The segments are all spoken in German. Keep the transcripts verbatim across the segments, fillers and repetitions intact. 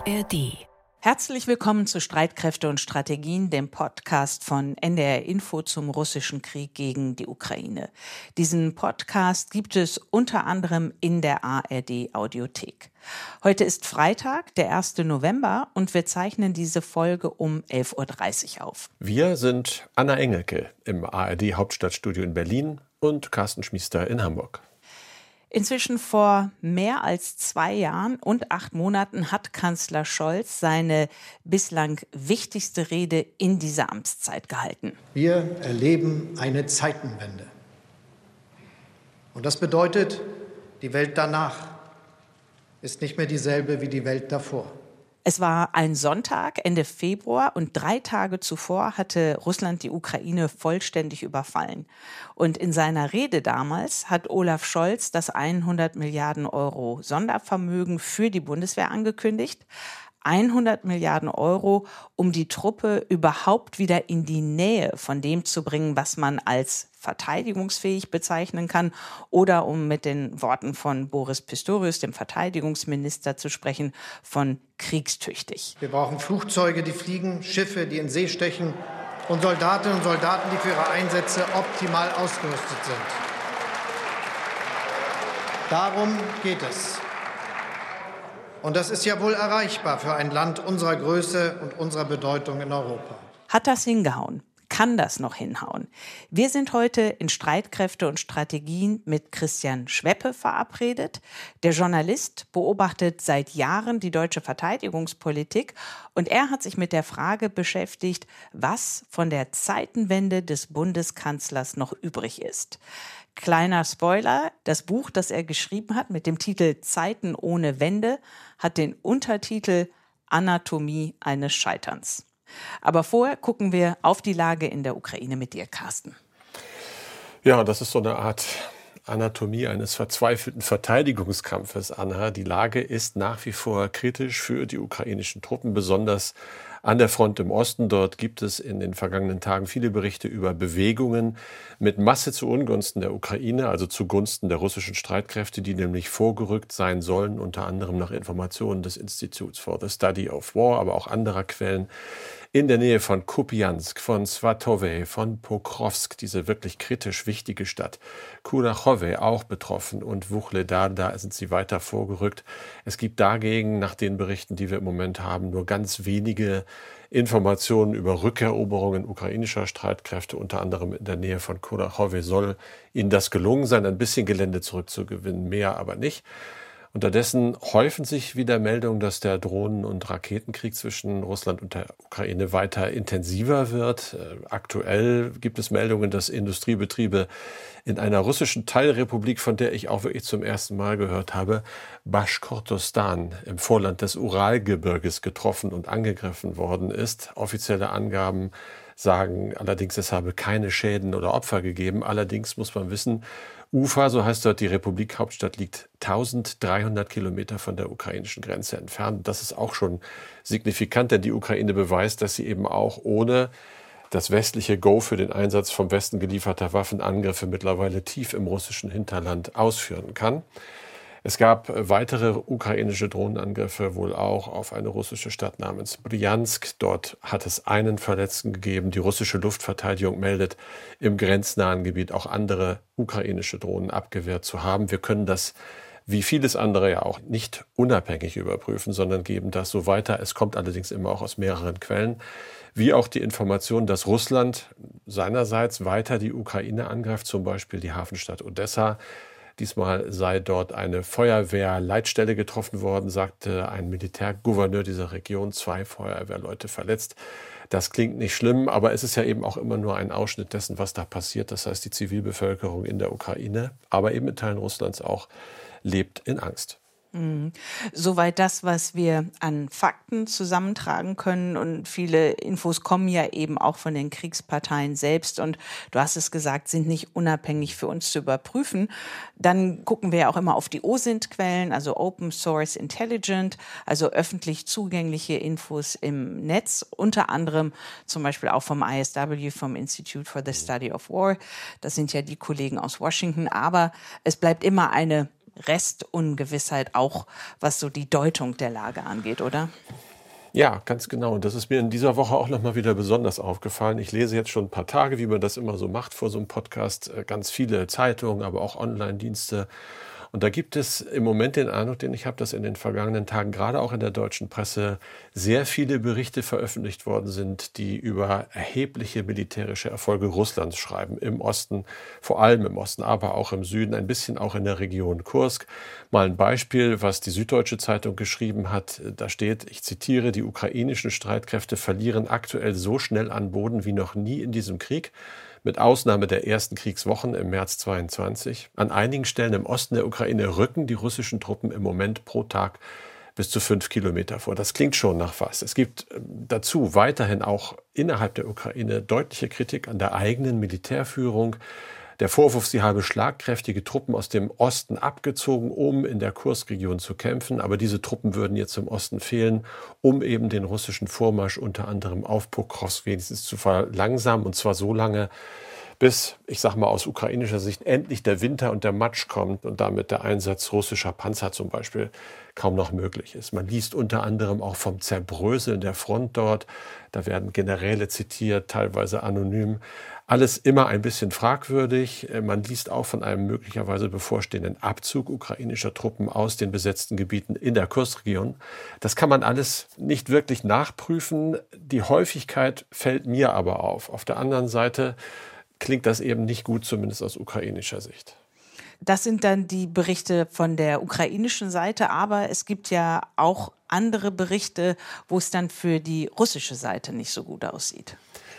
R D. Herzlich willkommen zu Streitkräfte und Strategien, dem Podcast von N D R Info zum russischen Krieg gegen die Ukraine. Diesen Podcast gibt es unter anderem in der A R D Audiothek. Heute ist Freitag, der erste November, und wir zeichnen diese Folge um elf Uhr dreißig auf. Wir sind Anna Engelke im A R D Hauptstadtstudio in Berlin und Carsten Schmiester in Hamburg. Inzwischen vor mehr als zwei Jahren und acht Monaten hat Kanzler Scholz seine bislang wichtigste Rede in dieser Amtszeit gehalten. Wir erleben eine Zeitenwende. Und das bedeutet, die Welt danach ist nicht mehr dieselbe wie die Welt davor. Es war ein Sonntag, Ende Februar, und drei Tage zuvor hatte Russland die Ukraine vollständig überfallen. Und in seiner Rede damals hat Olaf Scholz das hundert Milliarden Euro Sondervermögen für die Bundeswehr angekündigt. hundert Milliarden Euro, um die Truppe überhaupt wieder in die Nähe von dem zu bringen, was man als verteidigungsfähig bezeichnen kann, oder um mit den Worten von Boris Pistorius, dem Verteidigungsminister, zu sprechen, von kriegstüchtig. Wir brauchen Flugzeuge, die fliegen, Schiffe, die in See stechen, und Soldatinnen und Soldaten, die für ihre Einsätze optimal ausgerüstet sind. Darum geht es. Und das ist ja wohl erreichbar für ein Land unserer Größe und unserer Bedeutung in Europa. Hat das hingehauen? Kann das noch hinhauen? Wir sind heute in Streitkräfte und Strategien mit Christian Schweppe verabredet. Der Journalist beobachtet seit Jahren die deutsche Verteidigungspolitik, und er hat sich mit der Frage beschäftigt, was von der Zeitenwende des Bundeskanzlers noch übrig ist. Kleiner Spoiler, das Buch, das er geschrieben hat mit dem Titel Zeiten ohne Wende, hat den Untertitel Anatomie eines Scheiterns. Aber vorher gucken wir auf die Lage in der Ukraine mit dir, Carsten. Ja, das ist so eine Art Anatomie eines verzweifelten Verteidigungskampfes, Anna. Die Lage ist nach wie vor kritisch für die ukrainischen Truppen, besonders an der Front im Osten. Dort gibt es in den vergangenen Tagen viele Berichte über Bewegungen mit Masse zu Ungunsten der Ukraine, also zugunsten der russischen Streitkräfte, die nämlich vorgerückt sein sollen, unter anderem nach Informationen des Instituts for the Study of War, aber auch anderer Quellen, in der Nähe von Kupiansk, von Svatowe, von Pokrovsk, diese wirklich kritisch wichtige Stadt. Kurachowe auch betroffen, und Wuchledar, da sind sie weiter vorgerückt. Es gibt dagegen, nach den Berichten, die wir im Moment haben, nur ganz wenige Informationen über Rückeroberungen ukrainischer Streitkräfte, unter anderem in der Nähe von Kurachowe soll ihnen das gelungen sein, ein bisschen Gelände zurückzugewinnen, mehr aber nicht. Unterdessen häufen sich wieder Meldungen, dass der Drohnen- und Raketenkrieg zwischen Russland und der Ukraine weiter intensiver wird. Aktuell gibt es Meldungen, dass Industriebetriebe in einer russischen Teilrepublik, von der ich auch wirklich zum ersten Mal gehört habe, Baschkortostan, im Vorland des Uralgebirges, getroffen und angegriffen worden ist. Offizielle Angaben sagen allerdings, es habe keine Schäden oder Opfer gegeben. Allerdings muss man wissen, Ufa, so heißt dort die Republikhauptstadt, liegt dreizehnhundert Kilometer von der ukrainischen Grenze entfernt. Das ist auch schon signifikant, denn die Ukraine beweist, dass sie eben auch ohne das westliche Go für den Einsatz vom Westen gelieferter Waffen Angriffe mittlerweile tief im russischen Hinterland ausführen kann. Es gab weitere ukrainische Drohnenangriffe, wohl auch auf eine russische Stadt namens Bryansk. Dort hat es einen Verletzten gegeben. Die russische Luftverteidigung meldet, im grenznahen Gebiet auch andere ukrainische Drohnen abgewehrt zu haben. Wir können das, wie vieles andere, ja auch nicht unabhängig überprüfen, sondern geben das so weiter. Es kommt allerdings immer auch aus mehreren Quellen, wie auch die Information, dass Russland seinerseits weiter die Ukraine angreift, zum Beispiel die Hafenstadt Odessa. Diesmal sei dort eine Feuerwehrleitstelle getroffen worden, sagte ein Militärgouverneur dieser Region, zwei Feuerwehrleute verletzt. Das klingt nicht schlimm, aber es ist ja eben auch immer nur ein Ausschnitt dessen, was da passiert. Das heißt, die Zivilbevölkerung in der Ukraine, aber eben in Teilen Russlands auch, lebt in Angst. Mhm. Soweit das, was wir an Fakten zusammentragen können, und viele Infos kommen ja eben auch von den Kriegsparteien selbst, und du hast es gesagt, sind nicht unabhängig für uns zu überprüfen. Dann gucken wir ja auch immer auf die O S I N T-Quellen, also Open Source Intelligent, also öffentlich zugängliche Infos im Netz, unter anderem zum Beispiel auch vom I S W, vom Institute for the Study of War. Das sind ja die Kollegen aus Washington, aber es bleibt immer eine Restungewissheit auch, was so die Deutung der Lage angeht, oder? Ja, ganz genau. Und das ist mir in dieser Woche auch nochmal wieder besonders aufgefallen. Ich lese jetzt schon ein paar Tage, wie man das immer so macht vor so einem Podcast, ganz viele Zeitungen, aber auch Online-Dienste. Und da gibt es im Moment den Eindruck, den ich habe, dass in den vergangenen Tagen gerade auch in der deutschen Presse sehr viele Berichte veröffentlicht worden sind, die über erhebliche militärische Erfolge Russlands schreiben. Im Osten, vor allem im Osten, aber auch im Süden, ein bisschen auch in der Region Kursk. Mal ein Beispiel, was die Süddeutsche Zeitung geschrieben hat. Da steht, ich zitiere, die ukrainischen Streitkräfte verlieren aktuell so schnell an Boden wie noch nie in diesem Krieg. Mit Ausnahme der ersten Kriegswochen im März zweiundzwanzig. An einigen Stellen im Osten der Ukraine rücken die russischen Truppen im Moment pro Tag bis zu fünf Kilometer vor. Das klingt schon nach was. Es gibt dazu weiterhin auch innerhalb der Ukraine deutliche Kritik an der eigenen Militärführung. Der Vorwurf, sie habe schlagkräftige Truppen aus dem Osten abgezogen, um in der Kursk-Region zu kämpfen. Aber diese Truppen würden jetzt im Osten fehlen, um eben den russischen Vormarsch unter anderem auf Pokrovsk wenigstens zu verlangsamen. Und zwar so lange, bis, ich sag mal aus ukrainischer Sicht, endlich der Winter und der Matsch kommt und damit der Einsatz russischer Panzer zum Beispiel kaum noch möglich ist. Man liest unter anderem auch vom Zerbröseln der Front dort. Da werden Generäle zitiert, teilweise anonym. Alles immer ein bisschen fragwürdig. Man liest auch von einem möglicherweise bevorstehenden Abzug ukrainischer Truppen aus den besetzten Gebieten in der Kursk-Region. Das kann man alles nicht wirklich nachprüfen. Die Häufigkeit fällt mir aber auf. Auf der anderen Seite klingt das eben nicht gut, zumindest aus ukrainischer Sicht. Das sind dann die Berichte von der ukrainischen Seite, aber es gibt ja auch andere Berichte, wo es dann für die russische Seite nicht so gut aussieht.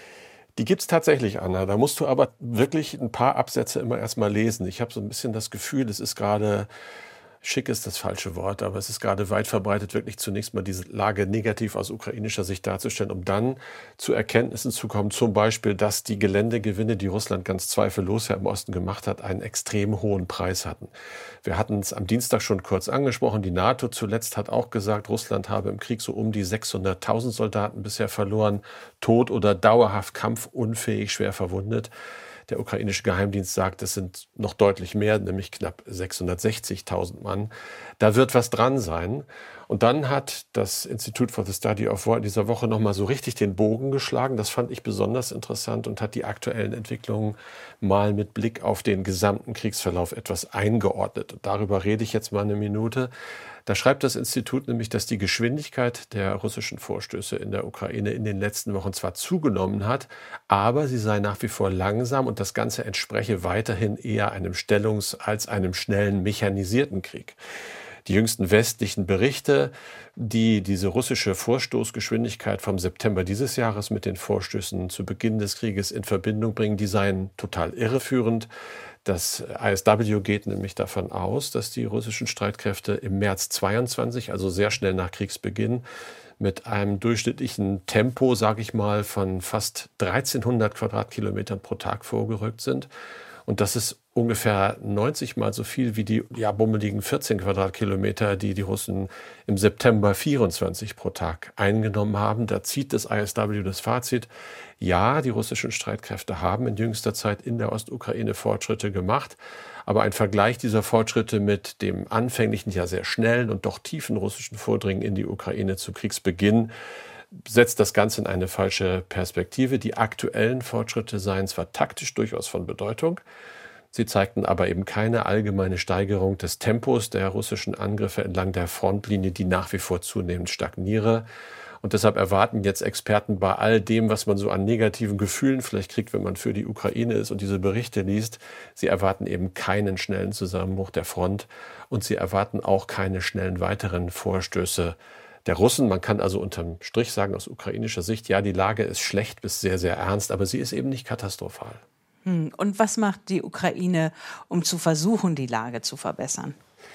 Die gibt's tatsächlich, Anna. Da musst du aber wirklich ein paar Absätze immer erst mal lesen. Ich habe so ein bisschen das Gefühl, es ist gerade, schick ist das falsche Wort, aber es ist gerade weit verbreitet, wirklich zunächst mal diese Lage negativ aus ukrainischer Sicht darzustellen, um dann zu Erkenntnissen zu kommen, zum Beispiel, dass die Geländegewinne, die Russland ganz zweifellos ja im Osten gemacht hat, einen extrem hohen Preis hatten. Wir hatten es am Dienstag schon kurz angesprochen. Die NATO zuletzt hat auch gesagt, Russland habe im Krieg so um die sechshunderttausend Soldaten bisher verloren, tot oder dauerhaft kampfunfähig, schwer verwundet. Der ukrainische Geheimdienst sagt, es sind noch deutlich mehr, nämlich knapp sechshundertsechzigtausend Mann. Da wird was dran sein. Und dann hat das Institute for the Study of War in dieser Woche nochmal so richtig den Bogen geschlagen. Das fand ich besonders interessant und hat die aktuellen Entwicklungen mal mit Blick auf den gesamten Kriegsverlauf etwas eingeordnet. Und darüber rede ich jetzt mal eine Minute. Da schreibt das Institut nämlich, dass die Geschwindigkeit der russischen Vorstöße in der Ukraine in den letzten Wochen zwar zugenommen hat, aber sie sei nach wie vor langsam und das Ganze entspreche weiterhin eher einem stellungs- als einem schnellen mechanisierten Krieg. Die jüngsten westlichen Berichte, die diese russische Vorstoßgeschwindigkeit vom September dieses Jahres mit den Vorstößen zu Beginn des Krieges in Verbindung bringen, die seien total irreführend. Das I S W geht nämlich davon aus, dass die russischen Streitkräfte im März zweiundzwanzig, also sehr schnell nach Kriegsbeginn, mit einem durchschnittlichen Tempo, sage ich mal, von fast dreizehnhundert Quadratkilometern pro Tag vorgerückt sind. Und das ist ungefähr neunzig Mal so viel wie die ja, bummeligen vierzehn Quadratkilometer, die die Russen im September vierundzwanzig pro Tag eingenommen haben. Da zieht das I S W das Fazit, ja, die russischen Streitkräfte haben in jüngster Zeit in der Ostukraine Fortschritte gemacht. Aber ein Vergleich dieser Fortschritte mit dem anfänglichen, ja sehr schnellen und doch tiefen russischen Vordringen in die Ukraine zu Kriegsbeginn setzt das Ganze in eine falsche Perspektive. Die aktuellen Fortschritte seien zwar taktisch durchaus von Bedeutung, sie zeigten aber eben keine allgemeine Steigerung des Tempos der russischen Angriffe entlang der Frontlinie, die nach wie vor zunehmend stagniere. Und deshalb erwarten jetzt Experten bei all dem, was man so an negativen Gefühlen vielleicht kriegt, wenn man für die Ukraine ist und diese Berichte liest, sie erwarten eben keinen schnellen Zusammenbruch der Front und sie erwarten auch keine schnellen weiteren Vorstöße der Russen. Man kann also unterm Strich sagen, aus ukrainischer Sicht, ja, die Lage ist schlecht bis sehr, sehr ernst, aber sie ist eben nicht katastrophal. Hm. Und was macht die Ukraine, um zu versuchen, die Lage zu verbessern?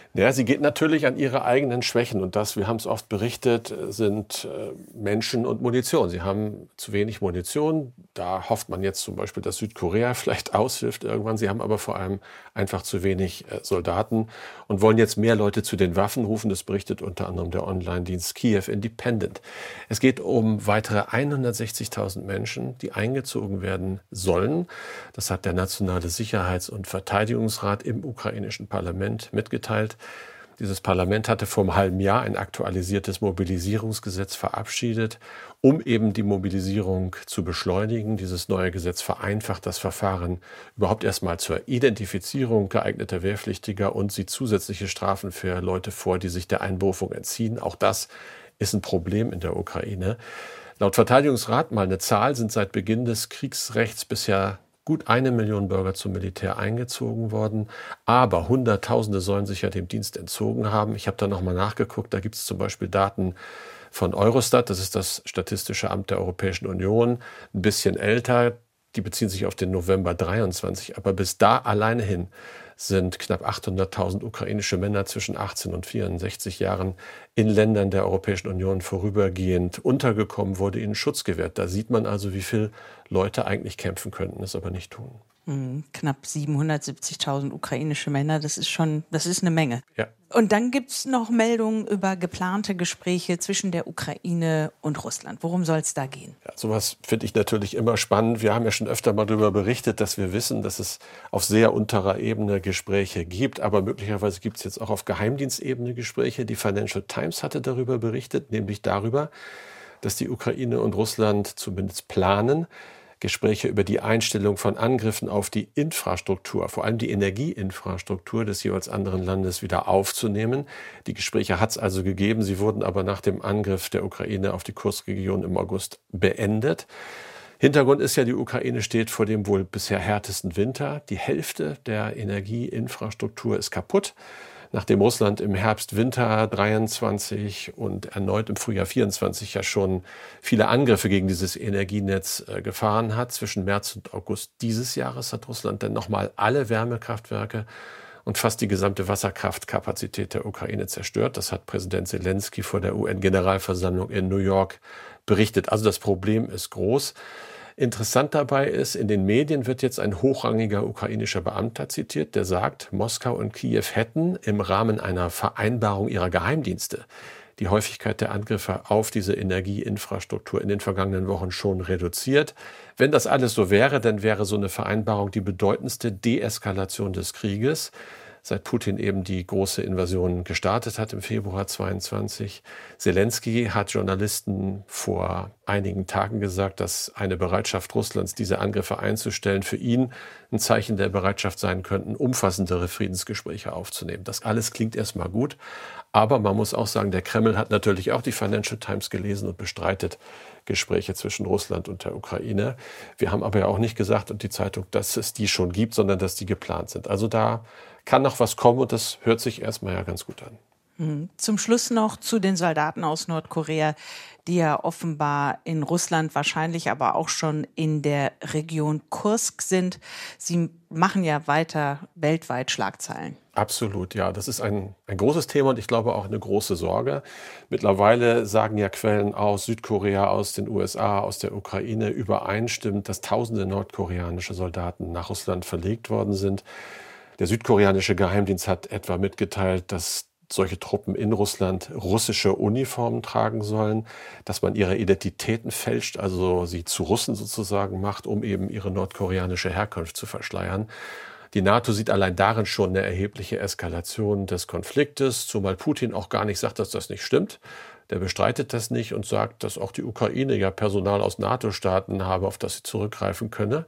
Ja, sie geht natürlich an ihre eigenen Schwächen. Und das, wir haben es oft berichtet, sind äh, Menschen und Munition. Sie haben zu wenig Munition. Da hofft man jetzt zum Beispiel, dass Südkorea vielleicht aushilft irgendwann. Sie haben aber vor allem einfach zu wenig äh, Soldaten und wollen jetzt mehr Leute zu den Waffen rufen. Das berichtet unter anderem der Online-Dienst Kiev Independent. Es geht um weitere hundertsechzigtausend Menschen, die eingezogen werden sollen. Das hat der Nationale Sicherheits- und Verteidigungsrat im ukrainischen Parlament mitgeteilt. Dieses Parlament hatte vor einem halben Jahr ein aktualisiertes Mobilisierungsgesetz verabschiedet, um eben die Mobilisierung zu beschleunigen. Dieses neue Gesetz vereinfacht das Verfahren überhaupt erstmal zur Identifizierung geeigneter Wehrpflichtiger und sieht zusätzliche Strafen für Leute vor, die sich der Einberufung entziehen. Auch das ist ein Problem in der Ukraine. Laut Verteidigungsrat, mal eine Zahl, sind seit Beginn des Kriegsrechts bisher gut eine Million Bürger zum Militär eingezogen worden, aber Hunderttausende sollen sich ja dem Dienst entzogen haben. Ich habe da nochmal nachgeguckt, da gibt es zum Beispiel Daten von Eurostat, das ist das Statistische Amt der Europäischen Union, ein bisschen älter, die beziehen sich auf den November dreiundzwanzig, aber bis da alleine hin sind knapp achthunderttausend ukrainische Männer zwischen achtzehn und vierundsechzig Jahren in Ländern der Europäischen Union vorübergehend untergekommen, wurde ihnen Schutz gewährt. Da sieht man also, wie viele Leute eigentlich kämpfen könnten, es aber nicht tun. Mhm, knapp siebenhundertsiebzigtausend ukrainische Männer, das ist schon, das ist eine Menge. Ja. Und dann gibt es noch Meldungen über geplante Gespräche zwischen der Ukraine und Russland. Worum soll es da gehen? Ja, sowas finde ich natürlich immer spannend. Wir haben ja schon öfter mal darüber berichtet, dass wir wissen, dass es auf sehr unterer Ebene Gespräche gibt. Aber möglicherweise gibt es jetzt auch auf Geheimdienstebene Gespräche. Die Financial Times hatte darüber berichtet, nämlich darüber, dass die Ukraine und Russland zumindest planen, Gespräche über die Einstellung von Angriffen auf die Infrastruktur, vor allem die Energieinfrastruktur des jeweils anderen Landes wieder aufzunehmen. Die Gespräche hat es also gegeben, sie wurden aber nach dem Angriff der Ukraine auf die Kursk-Region im August beendet. Hintergrund ist ja, die Ukraine steht vor dem wohl bisher härtesten Winter. Die Hälfte der Energieinfrastruktur ist kaputt. Nachdem Russland im Herbst, Winter dreiundzwanzig und erneut im Frühjahr vierundzwanzig ja schon viele Angriffe gegen dieses Energienetz äh, gefahren hat, zwischen März und August dieses Jahres hat Russland dann nochmal alle Wärmekraftwerke und fast die gesamte Wasserkraftkapazität der Ukraine zerstört. Das hat Präsident Zelensky vor der U N-Generalversammlung in New York berichtet. Also das Problem ist groß. Interessant dabei ist, in den Medien wird jetzt ein hochrangiger ukrainischer Beamter zitiert, der sagt, Moskau und Kiew hätten im Rahmen einer Vereinbarung ihrer Geheimdienste die Häufigkeit der Angriffe auf diese Energieinfrastruktur in den vergangenen Wochen schon reduziert. Wenn das alles so wäre, dann wäre so eine Vereinbarung die bedeutendste Deeskalation des Krieges, seit Putin eben die große Invasion gestartet hat im Februar zweiundzwanzig. Zelensky hat Journalisten vor einigen Tagen gesagt, dass eine Bereitschaft Russlands, diese Angriffe einzustellen, für ihn ein Zeichen der Bereitschaft sein könnten, umfassendere Friedensgespräche aufzunehmen. Das alles klingt erstmal gut, aber man muss auch sagen, der Kreml hat natürlich auch die Financial Times gelesen und bestreitet Gespräche zwischen Russland und der Ukraine. Wir haben aber ja auch nicht gesagt, und die Zeitung, dass es die schon gibt, sondern dass die geplant sind. Also da kann noch was kommen und das hört sich erstmal ja ganz gut an. Zum Schluss noch zu den Soldaten aus Nordkorea, die ja offenbar in Russland, wahrscheinlich aber auch schon in der Region Kursk sind. Sie machen ja weiter weltweit Schlagzeilen. Absolut, ja. Das ist ein, ein großes Thema und ich glaube auch eine große Sorge. Mittlerweile sagen ja Quellen aus Südkorea, aus den U S A, aus der Ukraine übereinstimmend, dass tausende nordkoreanische Soldaten nach Russland verlegt worden sind. Der südkoreanische Geheimdienst hat etwa mitgeteilt, dass solche Truppen in Russland russische Uniformen tragen sollen, dass man ihre Identitäten fälscht, also sie zu Russen sozusagen macht, um eben ihre nordkoreanische Herkunft zu verschleiern. Die NATO sieht allein darin schon eine erhebliche Eskalation des Konfliktes, zumal Putin auch gar nicht sagt, dass das nicht stimmt. Der bestreitet das nicht und sagt, dass auch die Ukraine ja Personal aus NATO-Staaten habe, auf das sie zurückgreifen könne.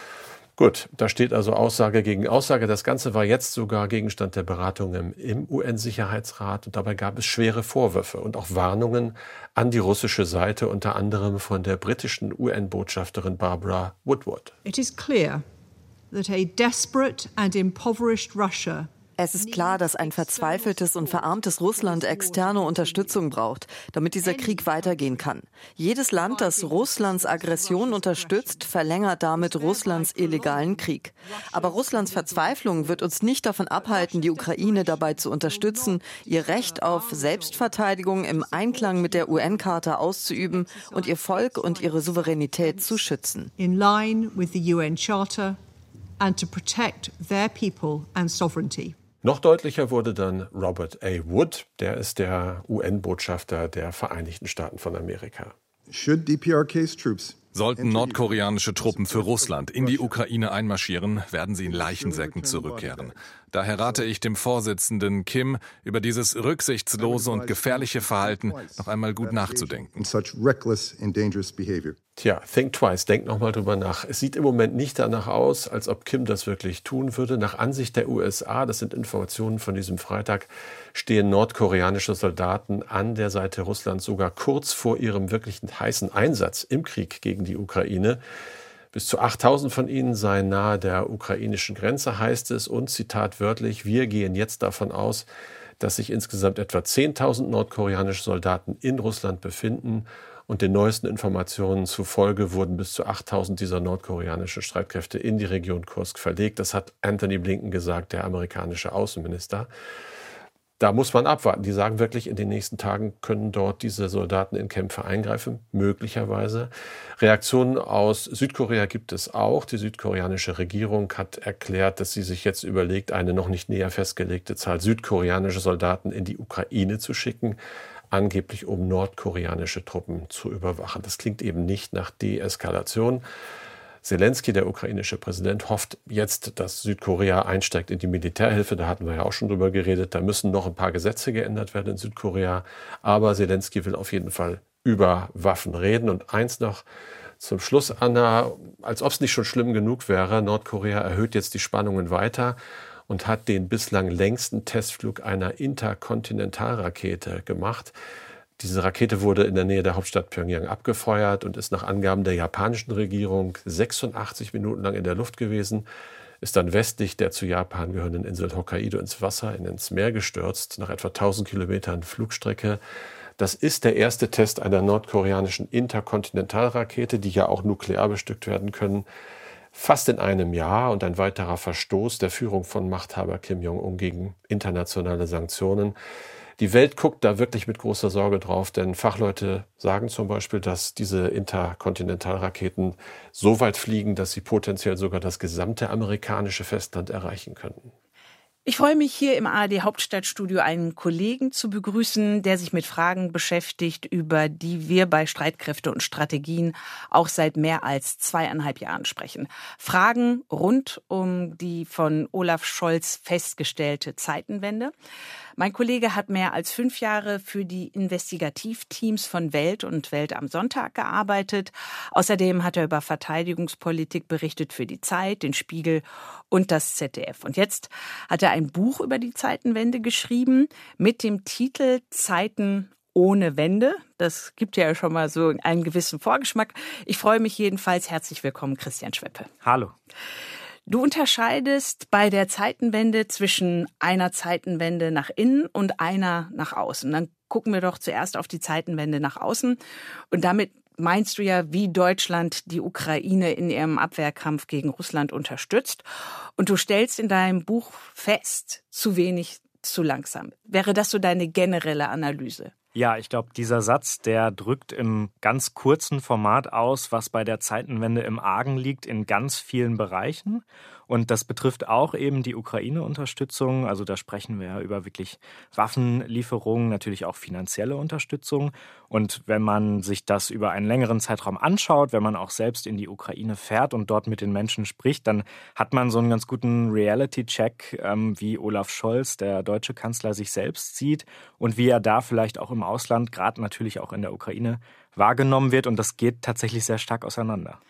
Gut, da steht also Aussage gegen Aussage. Das Ganze war jetzt sogar Gegenstand der Beratungen im U N-Sicherheitsrat und dabei gab es schwere Vorwürfe und auch Warnungen an die russische Seite, unter anderem von der britischen U N-Botschafterin Barbara Woodward. It is clear that a desperate and impoverished Russia Es ist klar, dass ein verzweifeltes und verarmtes Russland externe Unterstützung braucht, damit dieser Krieg weitergehen kann. Jedes Land, das Russlands Aggression unterstützt, verlängert damit Russlands illegalen Krieg. Aber Russlands Verzweiflung wird uns nicht davon abhalten, die Ukraine dabei zu unterstützen, ihr Recht auf Selbstverteidigung im Einklang mit der U N-Charta auszuüben und ihr Volk und ihre Souveränität zu schützen. In line with the U N Charter and to protect their people and sovereignty. Noch deutlicher wurde dann Robert A. Wood, der ist der U N-Botschafter der Vereinigten Staaten von Amerika. Should D P R K's troops Sollten nordkoreanische Truppen für Russland in die Ukraine einmarschieren, werden sie in Leichensäcken zurückkehren. Daher rate ich dem Vorsitzenden Kim, über dieses rücksichtslose und gefährliche Verhalten noch einmal gut nachzudenken. Tja, think twice, denk nochmal drüber nach. Es sieht im Moment nicht danach aus, als ob Kim das wirklich tun würde. Nach Ansicht der U S A, das sind Informationen von diesem Freitag, stehen nordkoreanische Soldaten an der Seite Russlands sogar kurz vor ihrem wirklichen heißen Einsatz im Krieg gegen die Ukraine. Bis zu achttausend von ihnen seien nahe der ukrainischen Grenze, heißt es. Und Zitat wörtlich, wir gehen jetzt davon aus, dass sich insgesamt etwa zehntausend nordkoreanische Soldaten in Russland befinden. Und den neuesten Informationen zufolge wurden bis zu achttausend dieser nordkoreanischen Streitkräfte in die Region Kursk verlegt. Das hat Anthony Blinken gesagt, der amerikanische Außenminister. Da muss man abwarten. Die sagen wirklich, in den nächsten Tagen können dort diese Soldaten in Kämpfe eingreifen, möglicherweise. Reaktionen aus Südkorea gibt es auch. Die südkoreanische Regierung hat erklärt, dass sie sich jetzt überlegt, eine noch nicht näher festgelegte Zahl südkoreanischer Soldaten in die Ukraine zu schicken, angeblich um nordkoreanische Truppen zu überwachen. Das klingt eben nicht nach Deeskalation. Zelensky, der ukrainische Präsident, hofft jetzt, dass Südkorea einsteigt in die Militärhilfe. Da hatten wir ja auch schon drüber geredet. Da müssen noch ein paar Gesetze geändert werden in Südkorea. Aber Zelensky will auf jeden Fall über Waffen reden. Und eins noch zum Schluss, Anna, als ob es nicht schon schlimm genug wäre. Nordkorea erhöht jetzt die Spannungen weiter und hat den bislang längsten Testflug einer Interkontinentalrakete gemacht. Diese Rakete wurde in der Nähe der Hauptstadt Pyongyang abgefeuert und ist nach Angaben der japanischen Regierung sechsundachtzig Minuten lang in der Luft gewesen, ist dann westlich der zu Japan gehörenden Insel Hokkaido ins Wasser, ins Meer gestürzt, nach etwa tausend Kilometern Flugstrecke. Das ist der erste Test einer nordkoreanischen Interkontinentalrakete, die ja auch nuklear bestückt werden können, fast in einem Jahr und ein weiterer Verstoß der Führung von Machthaber Kim Jong-un gegen internationale Sanktionen. Die Welt guckt da wirklich mit großer Sorge drauf, denn Fachleute sagen zum Beispiel, dass diese Interkontinentalraketen so weit fliegen, dass sie potenziell sogar das gesamte amerikanische Festland erreichen könnten. Ich freue mich, hier im A R D Hauptstadtstudio einen Kollegen zu begrüßen, der sich mit Fragen beschäftigt, über die wir bei Streitkräfte und Strategien auch seit mehr als zweieinhalb Jahren sprechen. Fragen rund um die von Olaf Scholz festgestellte Zeitenwende. Mein Kollege hat mehr als fünf Jahre für die Investigativteams von Welt und Welt am Sonntag gearbeitet. Außerdem hat er über Verteidigungspolitik berichtet für die Zeit, den Spiegel und das Z D F. Und jetzt hat er ein Buch über die Zeitenwende geschrieben mit dem Titel Zeiten ohne Wende. Das gibt ja schon mal so einen gewissen Vorgeschmack. Ich freue mich jedenfalls. Herzlich willkommen, Christian Schweppe. Hallo. Du unterscheidest bei der Zeitenwende zwischen einer Zeitenwende nach innen und einer nach außen. Dann gucken wir doch zuerst auf die Zeitenwende nach außen. Und damit meinst du ja, wie Deutschland die Ukraine in ihrem Abwehrkampf gegen Russland unterstützt. Und du stellst in deinem Buch fest, zu wenig, zu langsam. Wäre das so deine generelle Analyse? Ja, ich glaube, dieser Satz, der drückt im ganz kurzen Format aus, was bei der Zeitenwende im Argen liegt in ganz vielen Bereichen. Und das betrifft auch eben die Ukraine-Unterstützung. Also da sprechen wir ja über wirklich Waffenlieferungen, natürlich auch finanzielle Unterstützung. Und wenn man sich das über einen längeren Zeitraum anschaut, wenn man auch selbst in die Ukraine fährt und dort mit den Menschen spricht, dann hat man so einen ganz guten Reality-Check, ähm, wie Olaf Scholz, der deutsche Kanzler, sich selbst sieht und wie er da vielleicht auch im Ausland, gerade natürlich auch in der Ukraine, wahrgenommen wird. Und das geht tatsächlich sehr stark auseinander.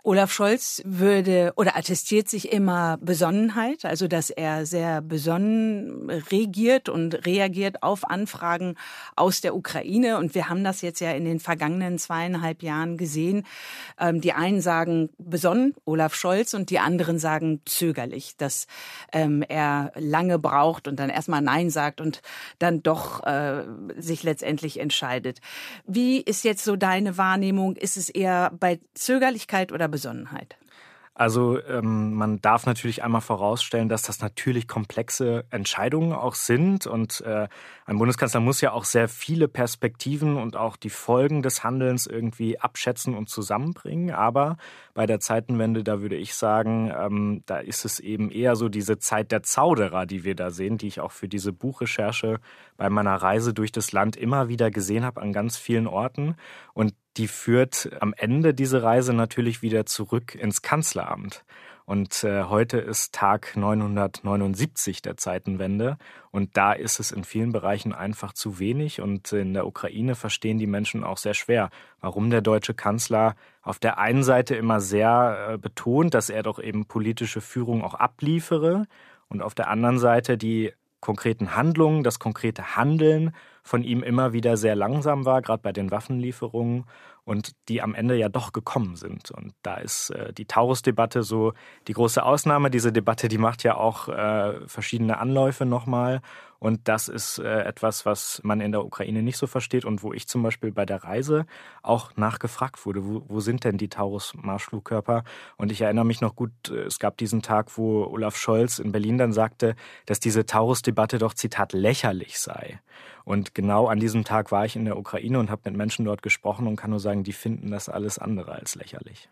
Olaf Scholz würde oder attestiert sich immer Besonnenheit, also dass er sehr besonnen regiert und reagiert auf Anfragen aus der Ukraine. Und wir haben das jetzt ja in den vergangenen zweieinhalb Jahren gesehen. Ähm, die einen sagen besonnen, Olaf Scholz, und die anderen sagen zögerlich, dass ähm, er lange braucht und dann erstmal Nein sagt und dann doch äh, sich letztendlich entscheidet. Wie ist jetzt so deine Wahrnehmung? Ist es eher bei Zögerlichkeit oder Besonnenheit? Also ähm, man darf natürlich einmal vorausstellen, dass das natürlich komplexe Entscheidungen auch sind. Und äh, ein Bundeskanzler muss ja auch sehr viele Perspektiven und auch die Folgen des Handelns irgendwie abschätzen und zusammenbringen. Aber bei der Zeitenwende, da würde ich sagen, ähm, da ist es eben eher so diese Zeit der Zauderer, die wir da sehen, die ich auch für diese Buchrecherche bei meiner Reise durch das Land immer wieder gesehen habe an ganz vielen Orten. Und die führt am Ende diese Reise natürlich wieder zurück ins Kanzleramt. Und äh, heute ist Tag neunhundertneunundsiebzig der Zeitenwende. Und da ist es in vielen Bereichen einfach zu wenig. Und in der Ukraine verstehen die Menschen auch sehr schwer, warum der deutsche Kanzler auf der einen Seite immer sehr äh, betont, dass er doch eben politische Führung auch abliefere. Und auf der anderen Seite die konkreten Handlungen, das konkrete Handeln von ihm immer wieder sehr langsam war, gerade bei den Waffenlieferungen, und die am Ende ja doch gekommen sind. Und da ist äh, die Taurus-Debatte so die große Ausnahme. Diese Debatte, die macht ja auch äh, verschiedene Anläufe nochmal. Und das ist äh, etwas, was man in der Ukraine nicht so versteht und wo ich zum Beispiel bei der Reise auch nachgefragt wurde, wo, wo sind denn die Taurus-Marschflugkörper? Und ich erinnere mich noch gut, es gab diesen Tag, wo Olaf Scholz in Berlin dann sagte, dass diese Taurus-Debatte doch, Zitat, lächerlich sei. Und genau an diesem Tag war ich in der Ukraine und habe mit Menschen dort gesprochen und kann nur sagen, die finden das alles andere als lächerlich.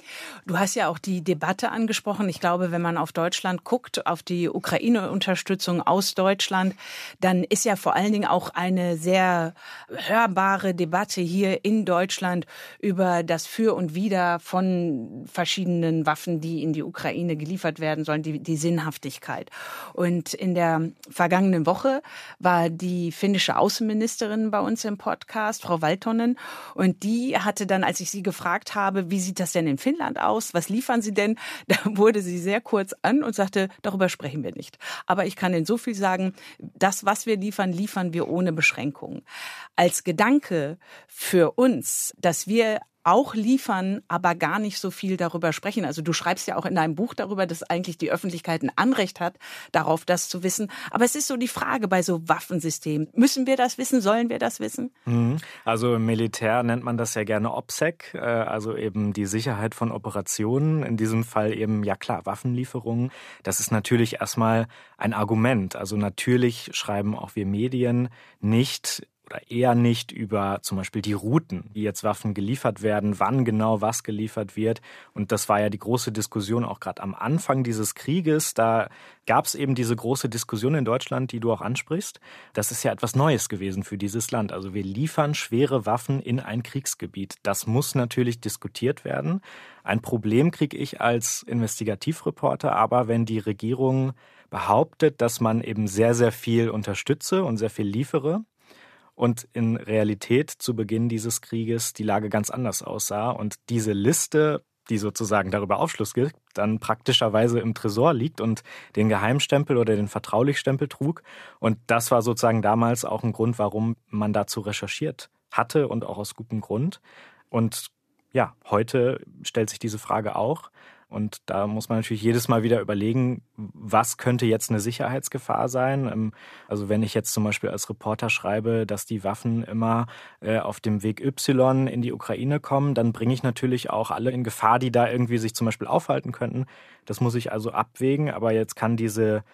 Du hast ja auch die Debatte angesprochen. Ich glaube, wenn man auf Deutschland guckt, auf die Ukraine-Unterstützung aus Deutschland, dann ist ja vor allen Dingen auch eine sehr hörbare Debatte hier in Deutschland über das Für und Wider von verschiedenen Waffen, die in die Ukraine geliefert werden sollen, die, die Sinnhaftigkeit. Und in der vergangenen Woche war die finnische Außenministerin bei uns im Podcast, Frau Valtonen, und die hatte dann, als ich sie gefragt habe, wie sieht das denn in Finnland aus, was liefern Sie denn, da wurde sie sehr kurz an und sagte, darüber sprechen wir nicht. Aber ich kann Ihnen so viel sagen, das, was wir liefern, liefern wir ohne Beschränkungen. Als Gedanke für uns, dass wir auch liefern, aber gar nicht so viel darüber sprechen. Also du schreibst ja auch in deinem Buch darüber, dass eigentlich die Öffentlichkeit ein Anrecht hat, darauf das zu wissen. Aber es ist so die Frage bei so Waffensystemen. Müssen wir das wissen? Sollen wir das wissen? Also im Militär nennt man das ja gerne OPSEC, also eben die Sicherheit von Operationen. In diesem Fall eben, ja klar, Waffenlieferungen. Das ist natürlich erstmal ein Argument. Also natürlich schreiben auch wir Medien nicht oder eher nicht über zum Beispiel die Routen, wie jetzt Waffen geliefert werden, wann genau was geliefert wird. Und das war ja die große Diskussion auch gerade am Anfang dieses Krieges. Da gab es eben diese große Diskussion in Deutschland, die du auch ansprichst. Das ist ja etwas Neues gewesen für dieses Land. Also wir liefern schwere Waffen in ein Kriegsgebiet. Das muss natürlich diskutiert werden. Ein Problem kriege ich als Investigativreporter, aber wenn die Regierung behauptet, dass man eben sehr, sehr viel unterstütze und sehr viel liefere, und in Realität zu Beginn dieses Krieges die Lage ganz anders aussah und diese Liste, die sozusagen darüber Aufschluss gibt, dann praktischerweise im Tresor liegt und den Geheimstempel oder den Vertraulichstempel trug. Und das war sozusagen damals auch ein Grund, warum man dazu recherchiert hatte und auch aus gutem Grund. Und ja, heute stellt sich diese Frage auch. Und da muss man natürlich jedes Mal wieder überlegen, was könnte jetzt eine Sicherheitsgefahr sein? Also wenn ich jetzt zum Beispiel als Reporter schreibe, dass die Waffen immer auf dem Weg Y in die Ukraine kommen, dann bringe ich natürlich auch alle in Gefahr, die da irgendwie sich zum Beispiel aufhalten könnten. Das muss ich also abwägen. Aber jetzt kann diese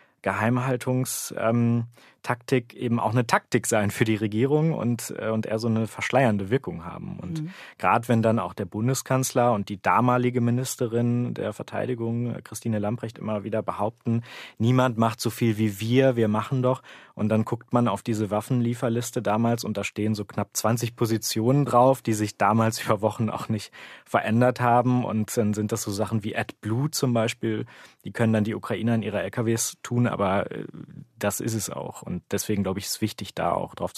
Geheimhaltungstaktik ähm, eben auch eine Taktik sein für die Regierung und, äh, und eher so eine verschleiernde Wirkung haben. Und mhm. gerade wenn dann auch der Bundeskanzler und die damalige Ministerin der Verteidigung, Christine Lambrecht, immer wieder behaupten, niemand macht so viel wie wir, wir machen doch. Und dann guckt man auf diese Waffenlieferliste damals und da stehen so knapp zwanzig Positionen drauf, die sich damals über Wochen auch nicht verändert haben. Und dann sind das so Sachen wie AdBlue zum Beispiel, die können dann die Ukrainer in ihre L K Ws tun, aber das ist es auch. Und deswegen, glaube ich, ist es wichtig, da auch drauf zu schauen.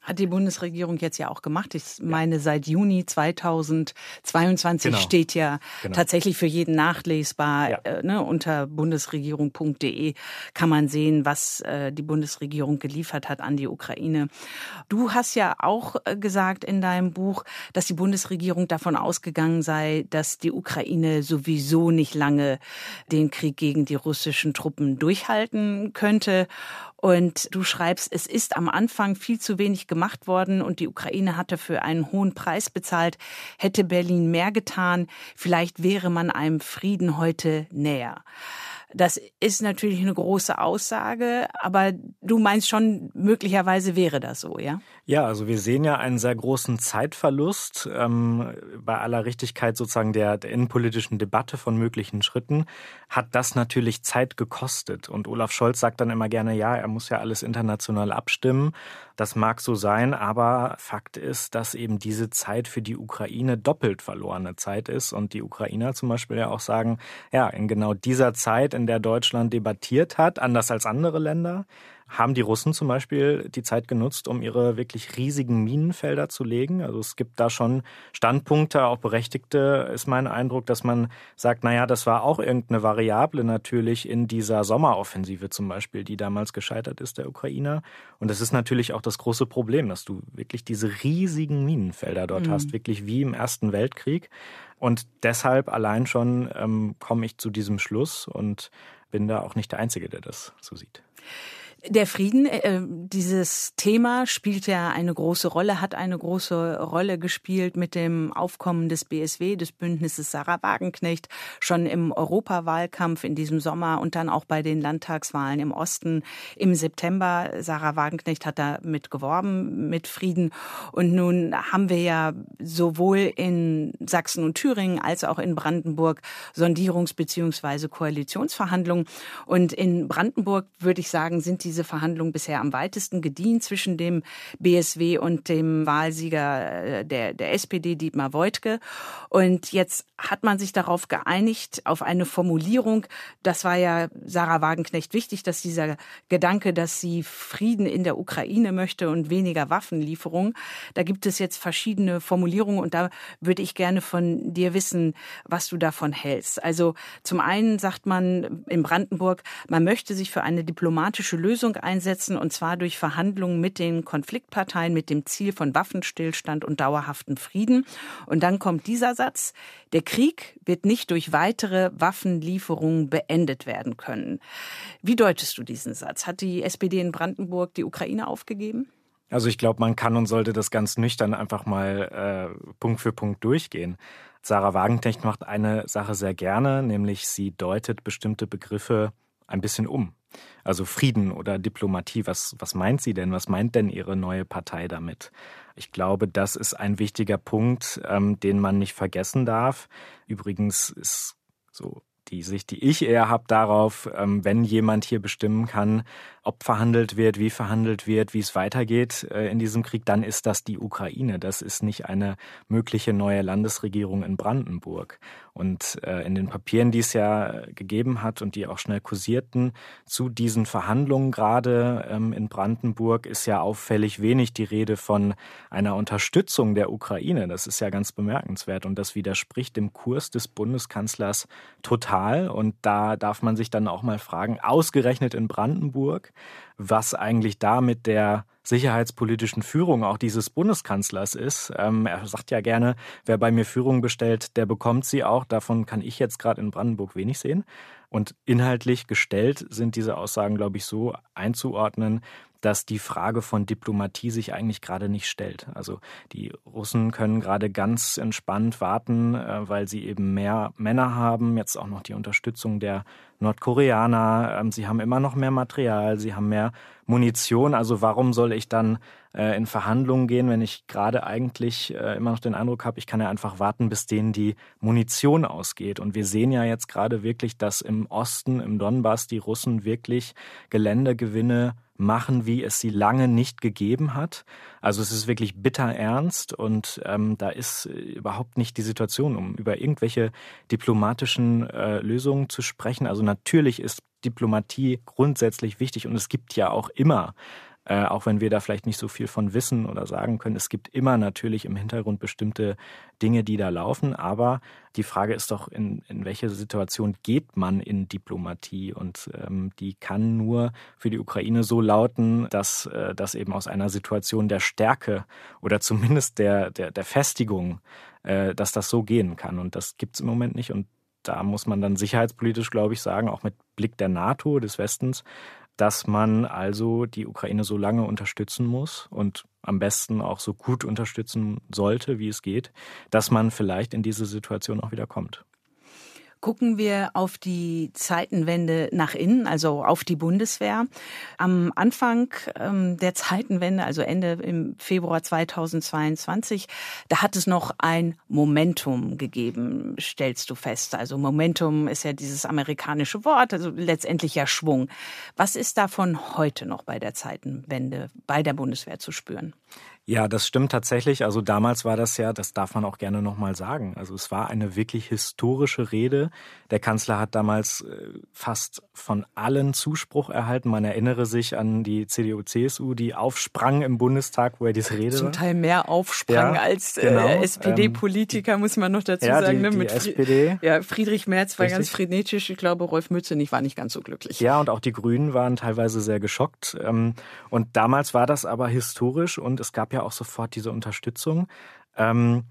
Hat die Bundesregierung jetzt ja auch gemacht. Ich meine, seit Juni zweitausendzweiundzwanzig genau. steht ja genau. tatsächlich für jeden nachlesbar. Ja. Äh, ne, unter bundesregierung punkt de kann man sehen, was äh, die Bundesregierung geliefert hat an die Ukraine. Du hast ja auch äh, gesagt in deinem Buch, dass die Bundesregierung davon ausgegangen sei, dass die Ukraine sowieso nicht lange den Krieg gegen die russischen Truppen durchhalten könnte. Und du schreibst, es ist am Anfang viel zu wenig gemacht worden und die Ukraine hatte für einen hohen Preis bezahlt. Hätte Berlin mehr getan, vielleicht wäre man einem Frieden heute näher. Das ist natürlich eine große Aussage, aber du meinst schon, möglicherweise wäre das so, ja? Ja, also wir sehen ja einen sehr großen Zeitverlust ähm, bei aller Richtigkeit sozusagen der, der innenpolitischen Debatte von möglichen Schritten. Hat das natürlich Zeit gekostet. Und Olaf Scholz sagt dann immer gerne, ja, er muss ja alles international abstimmen. Das mag so sein, aber Fakt ist, dass eben diese Zeit für die Ukraine doppelt verlorene Zeit ist. Und die Ukrainer zum Beispiel ja auch sagen, ja, in genau dieser Zeit, in der Deutschland debattiert hat, anders als andere Länder, haben die Russen zum Beispiel die Zeit genutzt, um ihre wirklich riesigen Minenfelder zu legen. Also es gibt da schon Standpunkte, auch berechtigte, ist mein Eindruck, dass man sagt, naja, das war auch irgendeine Variable natürlich in dieser Sommeroffensive zum Beispiel, die damals gescheitert ist, der Ukrainer. Und das ist natürlich auch das große Problem, dass du wirklich diese riesigen Minenfelder dort mhm. hast, wirklich wie im Ersten Weltkrieg. Und deshalb allein schon ähm, komme ich zu diesem Schluss und bin da auch nicht der Einzige, der das so sieht. Der Frieden, äh, dieses Thema spielt ja eine große Rolle, hat eine große Rolle gespielt mit dem Aufkommen des B S W, des Bündnisses Sarah Wagenknecht, schon im Europawahlkampf in diesem Sommer und dann auch bei den Landtagswahlen im Osten im September. Sarah Wagenknecht hat damit geworben, mit Frieden. Und nun haben wir ja sowohl in Sachsen und Thüringen als auch in Brandenburg Sondierungs- bzw. Koalitionsverhandlungen. Und in Brandenburg, würde ich sagen, sind die diese Verhandlungen bisher am weitesten gediehen zwischen dem B S W und dem Wahlsieger der, der S P D, Dietmar Woidke. Und jetzt hat man sich darauf geeinigt, auf eine Formulierung. Das war ja Sarah Wagenknecht wichtig, dass dieser Gedanke, dass sie Frieden in der Ukraine möchte und weniger Waffenlieferung. Da gibt es jetzt verschiedene Formulierungen und da würde ich gerne von dir wissen, was du davon hältst. Also zum einen sagt man in Brandenburg, man möchte sich für eine diplomatische Lösung einsetzen, und zwar durch Verhandlungen mit den Konfliktparteien mit dem Ziel von Waffenstillstand und dauerhaften Frieden. Und dann kommt dieser Satz, der Krieg wird nicht durch weitere Waffenlieferungen beendet werden können. Wie deutest du diesen Satz? Hat die S P D in Brandenburg die Ukraine aufgegeben? Also ich glaube, man kann und sollte das ganz nüchtern einfach mal äh, Punkt für Punkt durchgehen. Sarah Wagenknecht macht eine Sache sehr gerne, nämlich sie deutet bestimmte Begriffe ein bisschen um. Also Frieden oder Diplomatie, was, was meint sie denn? Was meint denn ihre neue Partei damit? Ich glaube, das ist ein wichtiger Punkt, ähm, den man nicht vergessen darf. Übrigens ist so die Sicht, die ich eher habe darauf, ähm, wenn jemand hier bestimmen kann, ob verhandelt wird, wie verhandelt wird, wie es weitergeht äh, in diesem Krieg, dann ist das die Ukraine. Das ist nicht eine mögliche neue Landesregierung in Brandenburg. Und äh, in den Papieren, die es ja gegeben hat und die auch schnell kursierten, zu diesen Verhandlungen gerade ähm, in Brandenburg ist ja auffällig wenig die Rede von einer Unterstützung der Ukraine. Das ist ja ganz bemerkenswert und das widerspricht dem Kurs des Bundeskanzlers total. Und da darf man sich dann auch mal fragen, ausgerechnet in Brandenburg, was eigentlich da mit der sicherheitspolitischen Führung auch dieses Bundeskanzlers ist. Ähm, er sagt ja gerne, wer bei mir Führung bestellt, der bekommt sie auch. Davon kann ich jetzt gerade in Brandenburg wenig sehen. Und inhaltlich gestellt sind diese Aussagen, glaube ich, so einzuordnen, dass die Frage von Diplomatie sich eigentlich gerade nicht stellt. Also die Russen können gerade ganz entspannt warten, weil sie eben mehr Männer haben, jetzt auch noch die Unterstützung der Nordkoreaner. Sie haben immer noch mehr Material, sie haben mehr Munition. Also warum soll ich dann in Verhandlungen gehen, wenn ich gerade eigentlich immer noch den Eindruck habe, ich kann ja einfach warten, bis denen die Munition ausgeht. Und wir sehen ja jetzt gerade wirklich, dass im Osten, im Donbass, die Russen wirklich Geländegewinne machen, wie es sie lange nicht gegeben hat. Also es ist wirklich bitter ernst und ähm, da ist überhaupt nicht die Situation, um über irgendwelche diplomatischen äh, Lösungen zu sprechen. Also natürlich ist Diplomatie grundsätzlich wichtig und es gibt ja auch immer Äh, auch wenn wir da vielleicht nicht so viel von wissen oder sagen können. Es gibt immer natürlich im Hintergrund bestimmte Dinge, die da laufen. Aber die Frage ist doch, in, in welche Situation geht man in Diplomatie? Und ähm, die kann nur für die Ukraine so lauten, dass äh, das eben aus einer Situation der Stärke oder zumindest der, der, der Festigung, äh, dass das so gehen kann. Und das gibt es im Moment nicht. Und da muss man dann sicherheitspolitisch, glaube ich, sagen, auch mit Blick der NATO, des Westens, dass man also die Ukraine so lange unterstützen muss und am besten auch so gut unterstützen sollte, wie es geht, dass man vielleicht in diese Situation auch wieder kommt. Gucken wir auf die Zeitenwende nach innen, also auf die Bundeswehr. Am Anfang ähm, der Zeitenwende, also Ende im Februar zweitausendzweiundzwanzig, da hat es noch ein Momentum gegeben, stellst du fest. Also Momentum ist ja dieses amerikanische Wort, also letztendlich ja Schwung. Was ist davon heute noch bei der Zeitenwende bei der Bundeswehr zu spüren? Ja, das stimmt tatsächlich. Also damals war das ja, das darf man auch gerne nochmal sagen. Also es war eine wirklich historische Rede. Der Kanzler hat damals fast von allen Zuspruch erhalten. Man erinnere sich an die C D U C S U, die aufsprang im Bundestag, wo er diese Rede Zum war. Teil mehr aufsprang ja, als genau. äh, S P D-Politiker, muss man noch dazu ja, sagen. Die, ne? die Mit S P D. Ja, Friedrich Merz war Richtig. ganz frenetisch. Ich glaube, Rolf Mützenich war nicht ganz so glücklich. Ja, und auch die Grünen waren teilweise sehr geschockt. Und damals war das aber historisch und es gab ja auch sofort diese Unterstützung. Ähm,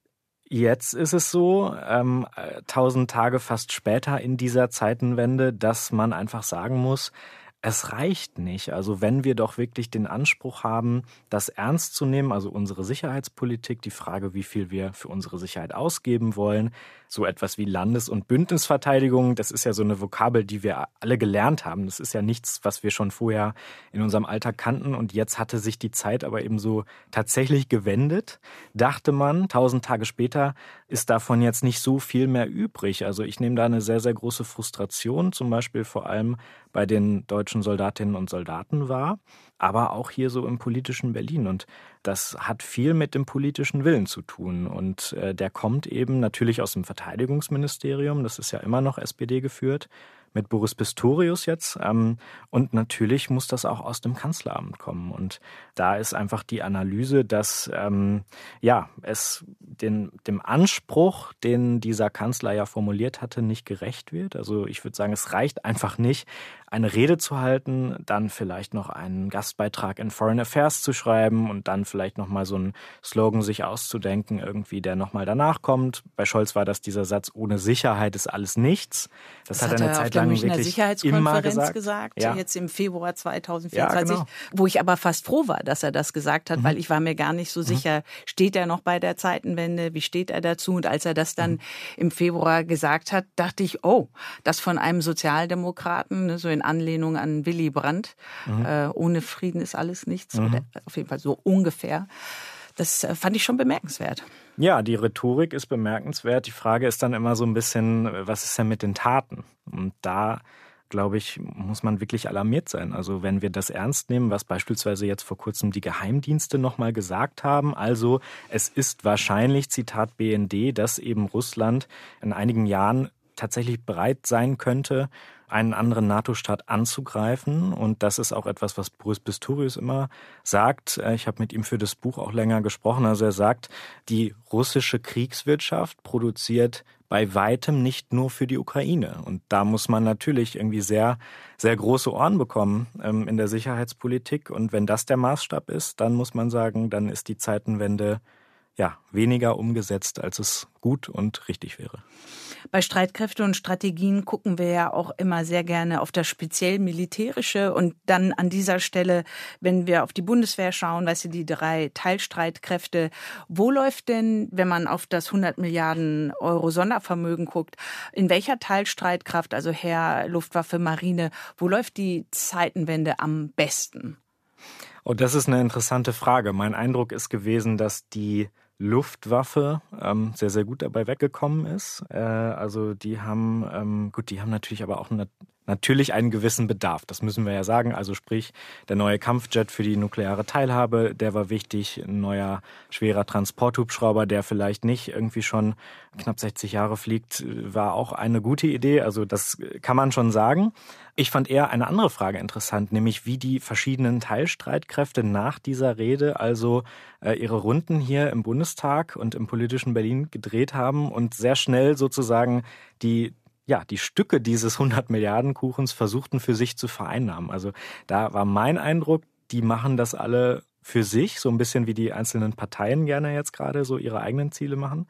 jetzt ist es so, ähm, tausend Tage fast später in dieser Zeitenwende, dass man einfach sagen muss, es reicht nicht. Also wenn wir doch wirklich den Anspruch haben, das ernst zu nehmen, also unsere Sicherheitspolitik, die Frage, wie viel wir für unsere Sicherheit ausgeben wollen, so etwas wie Landes- und Bündnisverteidigung, das ist ja so eine Vokabel, die wir alle gelernt haben. Das ist ja nichts, was wir schon vorher in unserem Alltag kannten. Und jetzt hatte sich die Zeit aber eben so tatsächlich gewendet. Dachte man, tausend Tage später ist davon jetzt nicht so viel mehr übrig. Also ich nehme da eine sehr, sehr große Frustration, zum Beispiel vor allem bei den deutschen Soldatinnen und Soldaten wahr, aber auch hier so im politischen Berlin. Und das hat viel mit dem politischen Willen zu tun. Und äh, der kommt eben natürlich aus dem Verteidigungsministerium, das ist ja immer noch S P D geführt, mit Boris Pistorius jetzt. Ähm, und natürlich muss das auch aus dem Kanzleramt kommen. Und da ist einfach die Analyse, dass ähm, ja es den, dem Anspruch, den dieser Kanzler ja formuliert hatte, nicht gerecht wird. Also ich würde sagen, es reicht einfach nicht, eine Rede zu halten, dann vielleicht noch einen Gastbeitrag in Foreign Affairs zu schreiben und dann vielleicht nochmal so einen Slogan sich auszudenken, irgendwie, der nochmal danach kommt. Bei Scholz war das dieser Satz, ohne Sicherheit ist alles nichts. Das, das hat er eine Zeit lang wirklich Sicherheitskonferenz immer gesagt. gesagt ja. Jetzt im Februar zweitausendvierundzwanzig, ja, genau. Wo ich aber fast froh war, dass er das gesagt hat, mhm. weil ich war mir gar nicht so sicher, mhm. steht er noch bei der Zeitenwende, wie steht er dazu? Und als er das dann mhm. im Februar gesagt hat, dachte ich, oh, das von einem Sozialdemokraten, ne, so in Anlehnung an Willy Brandt, mhm. äh, ohne Frieden ist alles nichts, mhm. oder auf jeden Fall so ungefähr. Das äh, fand ich schon bemerkenswert. Ja, die Rhetorik ist bemerkenswert. Die Frage ist dann immer so ein bisschen, was ist denn mit den Taten? Und da, glaube ich, muss man wirklich alarmiert sein. Also wenn wir das ernst nehmen, was beispielsweise jetzt vor kurzem die Geheimdienste nochmal gesagt haben, also es ist wahrscheinlich, Zitat B N D, dass eben Russland in einigen Jahren tatsächlich bereit sein könnte, einen anderen NATO-Staat anzugreifen. Und das ist auch etwas, was Boris Pistorius immer sagt. Ich habe mit ihm für das Buch auch länger gesprochen. Also er sagt, die russische Kriegswirtschaft produziert bei weitem nicht nur für die Ukraine. Und da muss man natürlich irgendwie sehr, sehr große Ohren bekommen ähm, in der Sicherheitspolitik. Und wenn das der Maßstab ist, dann muss man sagen, dann ist die Zeitenwende ja weniger umgesetzt, als es gut und richtig wäre. Bei Streitkräfte und Strategien gucken wir ja auch immer sehr gerne auf das speziell Militärische. Und dann an dieser Stelle, wenn wir auf die Bundeswehr schauen, weißt du, die drei Teilstreitkräfte, wo läuft denn, wenn man auf das hundert Milliarden Euro Sondervermögen guckt, in welcher Teilstreitkraft, also Heer, Luftwaffe, Marine, wo läuft die Zeitenwende am besten? Oh, das ist eine interessante Frage. Mein Eindruck ist gewesen, dass die Luftwaffe ähm, sehr, sehr gut dabei weggekommen ist. Äh, also die haben, ähm, gut, die haben natürlich aber auch eine, natürlich einen gewissen Bedarf. Das müssen wir ja sagen. Also sprich, der neue Kampfjet für die nukleare Teilhabe, der war wichtig. Ein neuer schwerer Transporthubschrauber, der vielleicht nicht irgendwie schon knapp sechzig Jahre fliegt, war auch eine gute Idee. Also das kann man schon sagen. Ich fand eher eine andere Frage interessant, nämlich wie die verschiedenen Teilstreitkräfte nach dieser Rede also äh, ihre Runden hier im Bundestag und im politischen Berlin gedreht haben und sehr schnell sozusagen die ja, die Stücke dieses hundert Milliarden Kuchens versuchten für sich zu vereinnahmen. Also da war mein Eindruck, die machen das alle für sich, so ein bisschen wie die einzelnen Parteien gerne jetzt gerade so ihre eigenen Ziele machen.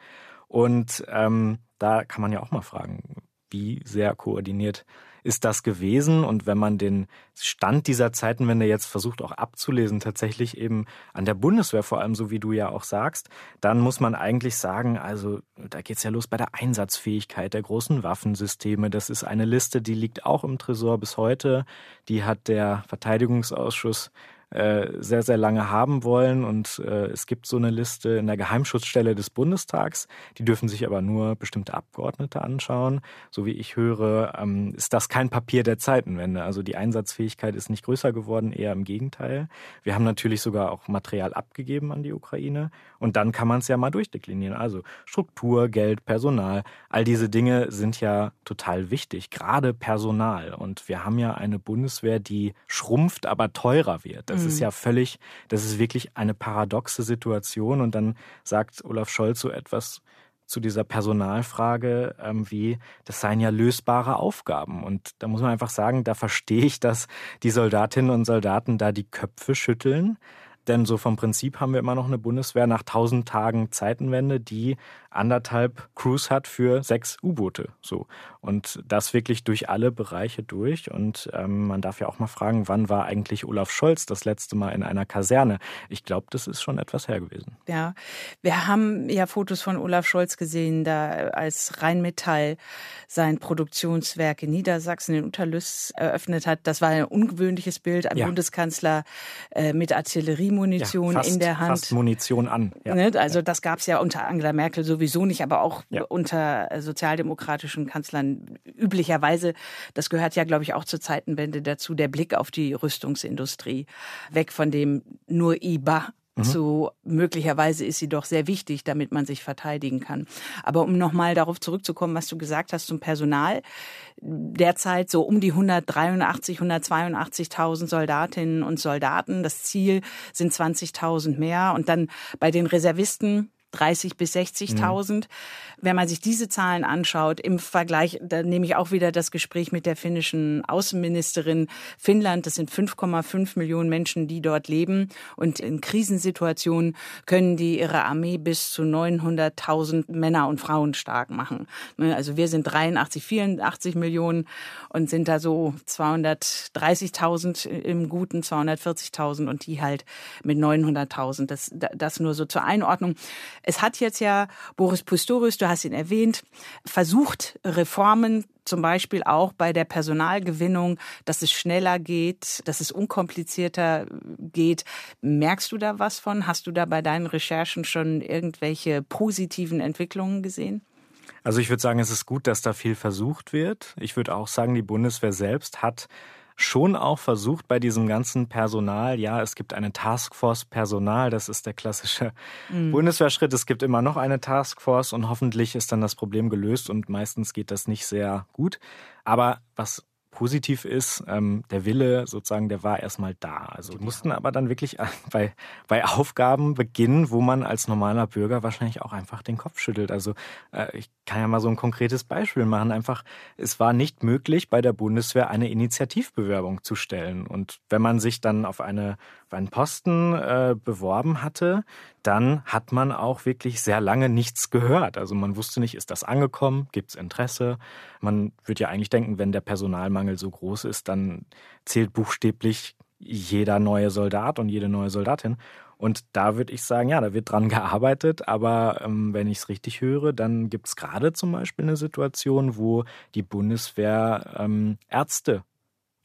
Und ähm, da kann man ja auch mal fragen, wie sehr koordiniert ist das gewesen? Und wenn man den Stand dieser Zeitenwende jetzt versucht auch abzulesen, tatsächlich eben an der Bundeswehr, vor allem so wie du ja auch sagst, dann muss man eigentlich sagen, also da geht's ja los bei der Einsatzfähigkeit der großen Waffensysteme. Das ist eine Liste, die liegt auch im Tresor bis heute. Die hat der Verteidigungsausschuss sehr, sehr lange haben wollen und äh, es gibt so eine Liste in der Geheimschutzstelle des Bundestags, die dürfen sich aber nur bestimmte Abgeordnete anschauen. So wie ich höre, ähm, ist das kein Papier der Zeitenwende. Also die Einsatzfähigkeit ist nicht größer geworden, eher im Gegenteil. Wir haben natürlich sogar auch Material abgegeben an die Ukraine und dann kann man es ja mal durchdeklinieren. Also Struktur, Geld, Personal, all diese Dinge sind ja total wichtig, gerade Personal. Und wir haben ja eine Bundeswehr, die schrumpft, aber teurer wird. Das Das ist ja völlig, das ist wirklich eine paradoxe Situation. Und dann sagt Olaf Scholz so etwas zu dieser Personalfrage ähm, wie, das seien ja lösbare Aufgaben. Und da muss man einfach sagen, da verstehe ich, dass die Soldatinnen und Soldaten da die Köpfe schütteln. Denn so vom Prinzip haben wir immer noch eine Bundeswehr nach tausend Tagen Zeitenwende, die anderthalb Crews hat für sechs U-Boote. So. Und das wirklich durch alle Bereiche durch. Und ähm, man darf ja auch mal fragen, wann war eigentlich Olaf Scholz das letzte Mal in einer Kaserne? Ich glaube, das ist schon etwas her gewesen. Ja, wir haben ja Fotos von Olaf Scholz gesehen, da als Rheinmetall sein Produktionswerk in Niedersachsen in Unterlüss eröffnet hat. Das war ein ungewöhnliches Bild, ein ja. Bundeskanzler äh, mit Artilleriemunition ja, fast, in der Hand. Fast Munition an. Ja. Also das gab es ja unter Angela Merkel sowieso nicht, aber auch ja. unter sozialdemokratischen Kanzlern üblicherweise. Das gehört ja, glaube ich, auch zur Zeitenwende dazu, der Blick auf die Rüstungsindustrie. Weg von dem nur I B A. So möglicherweise ist sie doch sehr wichtig, damit man sich verteidigen kann. Aber um nochmal darauf zurückzukommen, was du gesagt hast zum Personal. Derzeit so um die hundertdreiundachtzig, hundertzweiundachtzigtausend Soldatinnen und Soldaten. Das Ziel sind zwanzigtausend mehr. Und dann bei den Reservisten dreißig bis sechzigtausend. Mhm. Wenn man sich diese Zahlen anschaut, im Vergleich, da nehme ich auch wieder das Gespräch mit der finnischen Außenministerin. Finnland, das sind fünf Komma fünf Millionen Menschen, die dort leben. Und in Krisensituationen können die ihre Armee bis zu neunhunderttausend Männer und Frauen stark machen. Also wir sind dreiundachtzig, vierundachtzig Millionen und sind da so zweihundertdreißigtausend im Guten, zweihundertvierzigtausend und die halt mit neunhunderttausend. Das, das nur so zur Einordnung. Es hat jetzt ja Boris Pistorius, du hast ihn erwähnt, versucht, Reformen zum Beispiel auch bei der Personalgewinnung, dass es schneller geht, dass es unkomplizierter geht. Merkst du da was von? Hast du da bei deinen Recherchen schon irgendwelche positiven Entwicklungen gesehen? Also ich würde sagen, es ist gut, dass da viel versucht wird. Ich würde auch sagen, die Bundeswehr selbst hat schon auch versucht bei diesem ganzen Personal, ja, es gibt eine Taskforce Personal, das ist der klassische mhm. Bundeswehrschritt. Es gibt immer noch eine Taskforce und hoffentlich ist dann das Problem gelöst und meistens geht das nicht sehr gut. Aber was positiv ist, ähm, der Wille sozusagen, der war erstmal da. Also wir mussten aber dann wirklich bei, bei Aufgaben beginnen, wo man als normaler Bürger wahrscheinlich auch einfach den Kopf schüttelt. Also äh, ich kann ja mal so ein konkretes Beispiel machen. Einfach, es war nicht möglich, bei der Bundeswehr eine Initiativbewerbung zu stellen. Und wenn man sich dann auf, eine, auf einen Posten äh, beworben hatte, dann hat man auch wirklich sehr lange nichts gehört. Also man wusste nicht, ist das angekommen, gibt es Interesse? Man würde ja eigentlich denken, wenn der Personalmangel so groß ist, dann zählt buchstäblich jeder neue Soldat und jede neue Soldatin. Und da würde ich sagen, ja, da wird dran gearbeitet. Aber ähm, wenn ich es richtig höre, dann gibt es gerade zum Beispiel eine Situation, wo die Bundeswehr ähm, Ärzte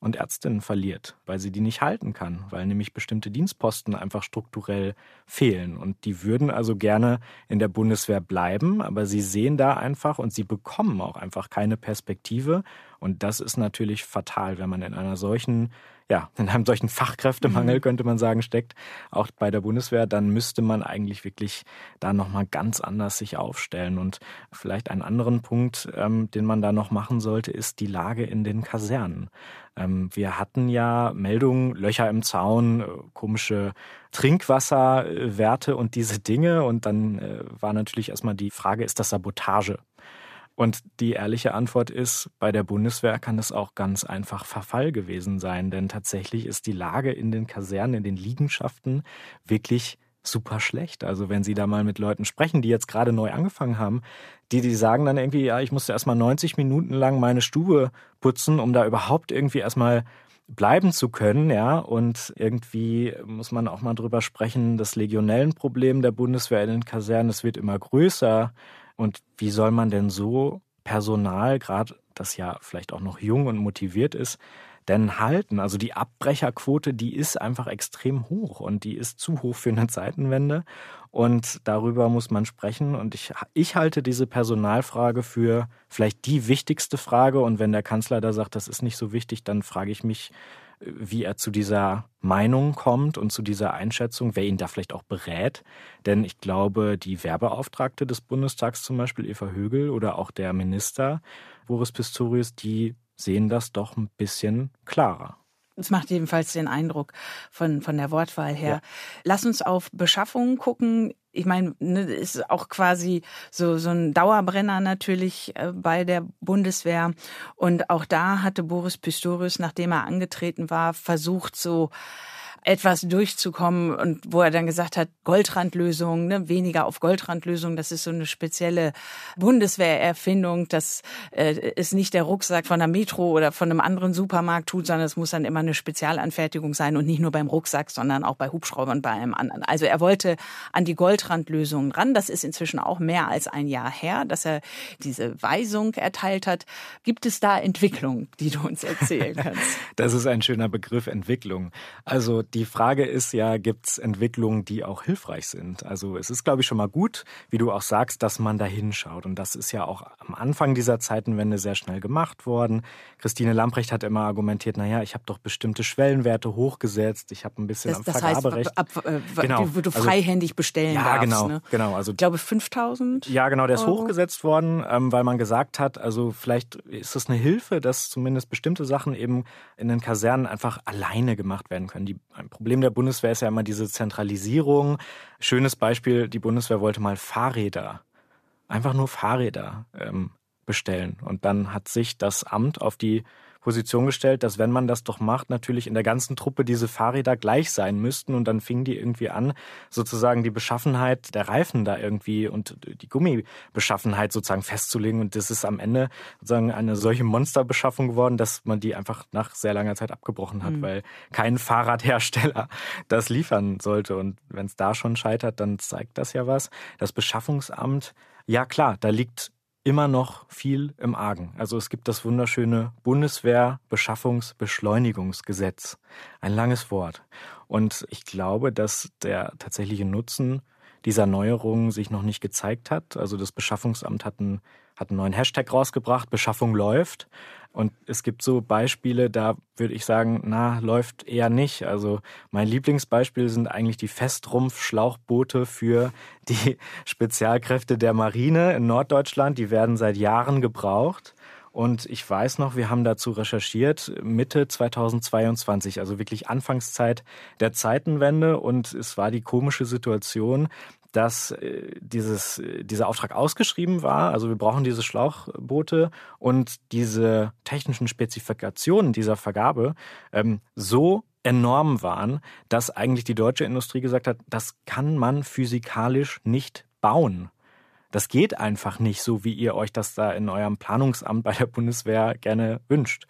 und Ärztinnen verliert, weil sie die nicht halten kann, weil nämlich bestimmte Dienstposten einfach strukturell fehlen. Und die würden also gerne in der Bundeswehr bleiben, aber sie sehen da einfach und sie bekommen auch einfach keine Perspektive. Und das ist natürlich fatal, wenn man in einer solchen, ja, in einem solchen Fachkräftemangel, könnte man sagen, steckt, auch bei der Bundeswehr, dann müsste man eigentlich wirklich da nochmal ganz anders sich aufstellen. Und vielleicht einen anderen Punkt, ähm, den man da noch machen sollte, ist die Lage in den Kasernen. Ähm, wir hatten ja Meldungen, Löcher im Zaun, äh, komische Trinkwasserwerte und diese Dinge. Und dann äh, war natürlich erstmal die Frage, ist das Sabotage? Und die ehrliche Antwort ist, bei der Bundeswehr kann es auch ganz einfach Verfall gewesen sein. Denn tatsächlich ist die Lage in den Kasernen, in den Liegenschaften wirklich super schlecht. Also wenn Sie da mal mit Leuten sprechen, die jetzt gerade neu angefangen haben, die, die sagen dann irgendwie, ja, ich musste erstmal neunzig Minuten lang meine Stube putzen, um da überhaupt irgendwie erstmal bleiben zu können, ja. Und irgendwie muss man auch mal drüber sprechen, das Legionellenproblem der Bundeswehr in den Kasernen, es wird immer größer. Und wie soll man denn so Personal, gerade das ja vielleicht auch noch jung und motiviert ist, denn halten? Also die Abbrecherquote, die ist einfach extrem hoch und die ist zu hoch für eine Zeitenwende. Und darüber muss man sprechen. Und ich, ich halte diese Personalfrage für vielleicht die wichtigste Frage. Und wenn der Kanzler da sagt, das ist nicht so wichtig, dann frage ich mich, wie er zu dieser Meinung kommt und zu dieser Einschätzung, wer ihn da vielleicht auch berät. Denn ich glaube, die Wehrbeauftragte des Bundestags zum Beispiel, Eva Högel, oder auch der Minister Boris Pistorius, die sehen das doch ein bisschen klarer. Es macht jedenfalls den Eindruck von, von der Wortwahl her. Ja. Lass uns auf Beschaffung gucken. Ich meine, ne, ist auch quasi so, so ein Dauerbrenner natürlich äh, bei der Bundeswehr. Und auch da hatte Boris Pistorius, nachdem er angetreten war, versucht, so etwas durchzukommen, und wo er dann gesagt hat, Goldrandlösung, ne, weniger auf Goldrandlösung, das ist so eine spezielle Bundeswehrerfindung, dass äh, es nicht der Rucksack von der Metro oder von einem anderen Supermarkt tut, sondern es muss dann immer eine Spezialanfertigung sein und nicht nur beim Rucksack, sondern auch bei Hubschraubern, bei einem anderen. Also er wollte an die Goldrandlösung ran. Das ist inzwischen auch mehr als ein Jahr her, dass er diese Weisung erteilt hat. Gibt es da Entwicklung, die du uns erzählen kannst? Das ist ein schöner Begriff, Entwicklung. Also die Frage ist ja, gibt es Entwicklungen, die auch hilfreich sind? Also es ist, glaube ich, schon mal gut, wie du auch sagst, dass man da hinschaut. Und das ist ja auch am Anfang dieser Zeitenwende sehr schnell gemacht worden. Christine Lambrecht hat immer argumentiert, naja, ich habe doch bestimmte Schwellenwerte hochgesetzt, ich habe ein bisschen das, am das Vergaberecht. Heißt, ab, ab, ab, genau. die, wo du also, freihändig bestellen ja, darfst. Genau, ne? genau. Also, ich glaube fünftausend Ja, genau, der ist Euro. hochgesetzt worden, ähm, weil man gesagt hat, also vielleicht ist es eine Hilfe, dass zumindest bestimmte Sachen eben in den Kasernen einfach alleine gemacht werden können. Die Ein Problem der Bundeswehr ist ja immer diese Zentralisierung. Schönes Beispiel, die Bundeswehr wollte mal Fahrräder, einfach nur Fahrräder ähm, bestellen. Und dann hat sich das Amt auf die Position gestellt, dass wenn man das doch macht, natürlich in der ganzen Truppe diese Fahrräder gleich sein müssten. Und dann fingen die irgendwie an, sozusagen die Beschaffenheit der Reifen da irgendwie und die Gummibeschaffenheit sozusagen festzulegen. Und das ist am Ende sozusagen eine solche Monsterbeschaffung geworden, dass man die einfach nach sehr langer Zeit abgebrochen hat, mhm. weil kein Fahrradhersteller das liefern sollte. Und wenn es da schon scheitert, dann zeigt das ja was. Das Beschaffungsamt, ja klar, da liegt immer noch viel im Argen. Also es gibt das wunderschöne Bundeswehr-Beschaffungs-Beschleunigungsgesetz. Ein langes Wort. Und ich glaube, dass der tatsächliche Nutzen dieser Neuerungen sich noch nicht gezeigt hat. Also das Beschaffungsamt hat einen, hat einen neuen Hashtag rausgebracht, Beschaffung läuft. Und es gibt so Beispiele, da würde ich sagen, na, läuft eher nicht. Also mein Lieblingsbeispiel sind eigentlich die Festrumpf-Schlauchboote für die Spezialkräfte der Marine in Norddeutschland. Die werden seit Jahren gebraucht. Und ich weiß noch, wir haben dazu recherchiert, Mitte zweitausendzweiundzwanzig, also wirklich Anfangszeit der Zeitenwende. Und es war die komische Situation, dass äh, dieses, äh, dieser Auftrag ausgeschrieben war. Also wir brauchen diese Schlauchboote und diese technischen Spezifikationen dieser Vergabe ähm, so enorm waren, dass eigentlich die deutsche Industrie gesagt hat, das kann man physikalisch nicht bauen. Das geht einfach nicht so, wie ihr euch das da in eurem Planungsamt bei der Bundeswehr gerne wünscht.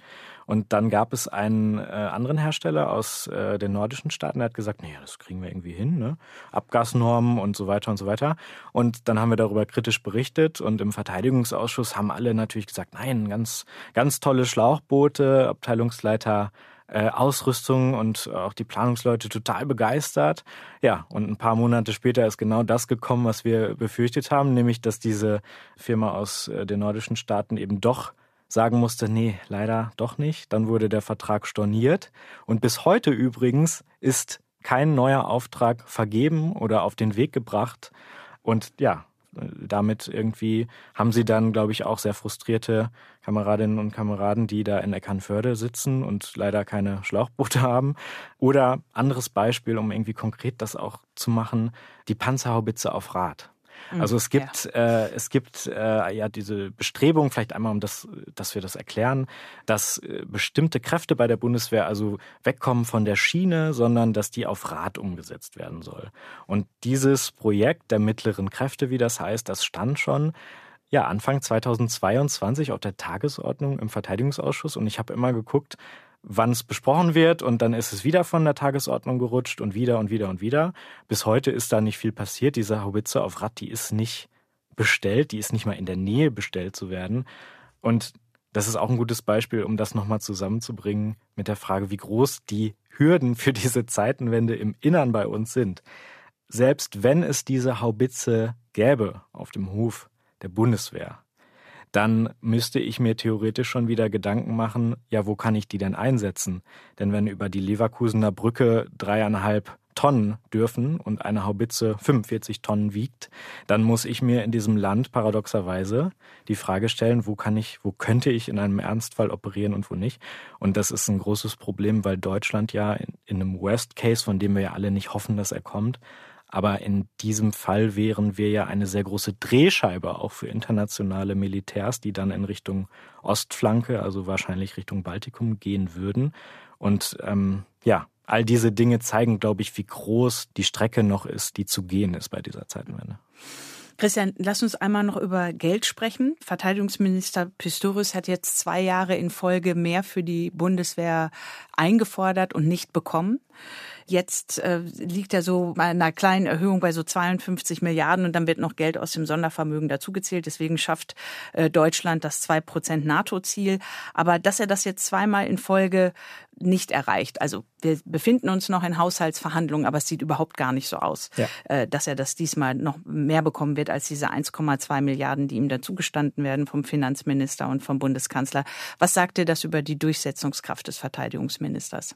Und dann gab es einen äh, anderen Hersteller aus äh, den nordischen Staaten, der hat gesagt, nee, das kriegen wir irgendwie hin, ne? Abgasnormen und so weiter und so weiter. Und dann haben wir darüber kritisch berichtet und im Verteidigungsausschuss haben alle natürlich gesagt, nein, ganz, ganz tolle Schlauchboote, Abteilungsleiter äh, Ausrüstung und auch die Planungsleute total begeistert. Ja, und ein paar Monate später ist genau das gekommen, was wir befürchtet haben, nämlich, dass diese Firma aus äh, den nordischen Staaten eben doch sagen musste, nee, leider doch nicht. Dann wurde der Vertrag storniert. Und bis heute übrigens ist kein neuer Auftrag vergeben oder auf den Weg gebracht. Und ja, damit irgendwie haben sie dann, glaube ich, auch sehr frustrierte Kameradinnen und Kameraden, die da in Eckernförde sitzen und leider keine Schlauchboote haben. Oder anderes Beispiel, um irgendwie konkret das auch zu machen, die Panzerhaubitze auf Rad. Also es gibt, ja. äh, es gibt äh, ja diese Bestrebung, vielleicht einmal, um das, dass wir das erklären, dass äh, bestimmte Kräfte bei der Bundeswehr also wegkommen von der Schiene, sondern dass die auf Rad umgesetzt werden soll. Und dieses Projekt der mittleren Kräfte, wie das heißt, das stand schon ja Anfang zweitausendzweiundzwanzig auf der Tagesordnung im Verteidigungsausschuss. Und ich habe immer geguckt, wann es besprochen wird, und dann ist es wieder von der Tagesordnung gerutscht und wieder und wieder und wieder. Bis heute ist da nicht viel passiert. Diese Haubitze auf Rad, die ist nicht bestellt, die ist nicht mal in der Nähe bestellt zu werden. Und das ist auch ein gutes Beispiel, um das nochmal zusammenzubringen mit der Frage, wie groß die Hürden für diese Zeitenwende im Innern bei uns sind. Selbst wenn es diese Haubitze gäbe auf dem Hof der Bundeswehr, dann müsste ich mir theoretisch schon wieder Gedanken machen, ja, wo kann ich die denn einsetzen? Denn wenn über die Leverkusener Brücke dreieinhalb Tonnen dürfen und eine Haubitze fünfundvierzig Tonnen wiegt, dann muss ich mir in diesem Land paradoxerweise die Frage stellen, wo kann ich, wo könnte ich in einem Ernstfall operieren und wo nicht? Und das ist ein großes Problem, weil Deutschland ja in, in einem Worst Case, von dem wir ja alle nicht hoffen, dass er kommt, aber in diesem Fall wären wir ja eine sehr große Drehscheibe auch für internationale Militärs, die dann in Richtung Ostflanke, also wahrscheinlich Richtung Baltikum gehen würden. Und ähm, ja, all diese Dinge zeigen, glaube ich, wie groß die Strecke noch ist, die zu gehen ist bei dieser Zeitenwende. Christian, lass uns einmal noch über Geld sprechen. Verteidigungsminister Pistorius hat jetzt zwei Jahre in Folge mehr für die Bundeswehr eingefordert und nicht bekommen. Jetzt äh, liegt er so bei einer kleinen Erhöhung bei so zweiundfünfzig Milliarden und dann wird noch Geld aus dem Sondervermögen dazugezählt. Deswegen schafft äh, Deutschland das zwei Prozent NATO-Ziel. Aber dass er das jetzt zweimal in Folge nicht erreicht, also wir befinden uns noch in Haushaltsverhandlungen, aber es sieht überhaupt gar nicht so aus, ja. äh, dass er das diesmal noch mehr bekommen wird als diese eins Komma zwei Milliarden, die ihm dazugestanden werden vom Finanzminister und vom Bundeskanzler. Was sagt dir das über die Durchsetzungskraft des Verteidigungsministers?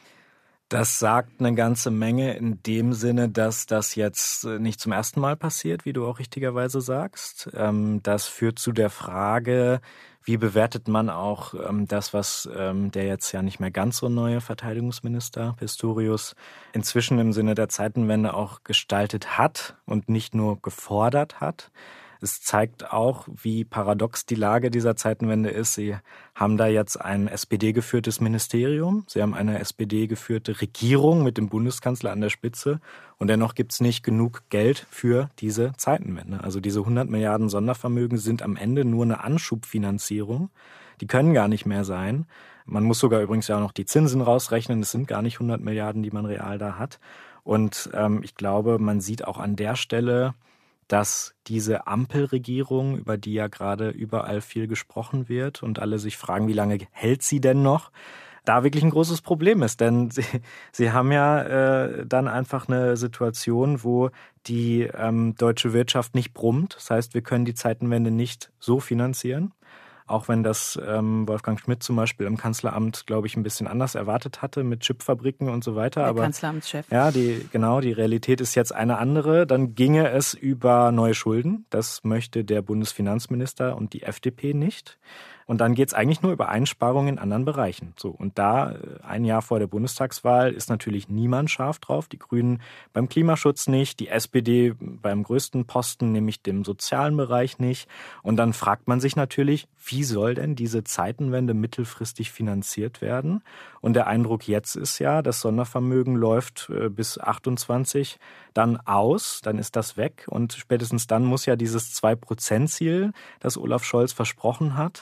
Das sagt eine ganze Menge in dem Sinne, dass das jetzt nicht zum ersten Mal passiert, wie du auch richtigerweise sagst. Das führt zu der Frage, wie bewertet man auch das, was der jetzt ja nicht mehr ganz so neue Verteidigungsminister Pistorius inzwischen im Sinne der Zeitenwende auch gestaltet hat und nicht nur gefordert hat. Es zeigt auch, wie paradox die Lage dieser Zeitenwende ist. Sie haben da jetzt ein S P D-geführtes Ministerium. Sie haben eine S P D-geführte Regierung mit dem Bundeskanzler an der Spitze. Und dennoch gibt es nicht genug Geld für diese Zeitenwende. Also diese hundert Milliarden Sondervermögen sind am Ende nur eine Anschubfinanzierung. Die können gar nicht mehr sein. Man muss sogar übrigens ja auch noch die Zinsen rausrechnen. Es sind gar nicht hundert Milliarden, die man real da hat. Und ähm, ich glaube, man sieht auch an der Stelle, dass diese Ampelregierung, über die ja gerade überall viel gesprochen wird und alle sich fragen, wie lange hält sie denn noch, da wirklich ein großes Problem ist. Denn sie, sie haben ja äh, dann einfach eine Situation, wo die ähm, deutsche Wirtschaft nicht brummt. Das heißt, wir können die Zeitenwende nicht so finanzieren. Auch wenn das ähm, Wolfgang Schmidt zum Beispiel im Kanzleramt, glaube ich, ein bisschen anders erwartet hatte mit Chipfabriken und so weiter. Der Aber Kanzleramtschef. Ja, die, genau, die Realität ist jetzt eine andere. Dann ginge es über neue Schulden. Das möchte der Bundesfinanzminister und die F D P nicht. Und dann geht es eigentlich nur über Einsparungen in anderen Bereichen. So, und da, ein Jahr vor der Bundestagswahl, ist natürlich niemand scharf drauf. Die Grünen beim Klimaschutz nicht, die S P D beim größten Posten, nämlich dem sozialen Bereich nicht. Und dann fragt man sich natürlich, wie soll denn diese Zeitenwende mittelfristig finanziert werden? Und der Eindruck jetzt ist ja, das Sondervermögen läuft bis achtundzwanzig dann aus, dann ist das weg. Und spätestens dann muss ja dieses zwei Prozent Ziel, das Olaf Scholz versprochen hat,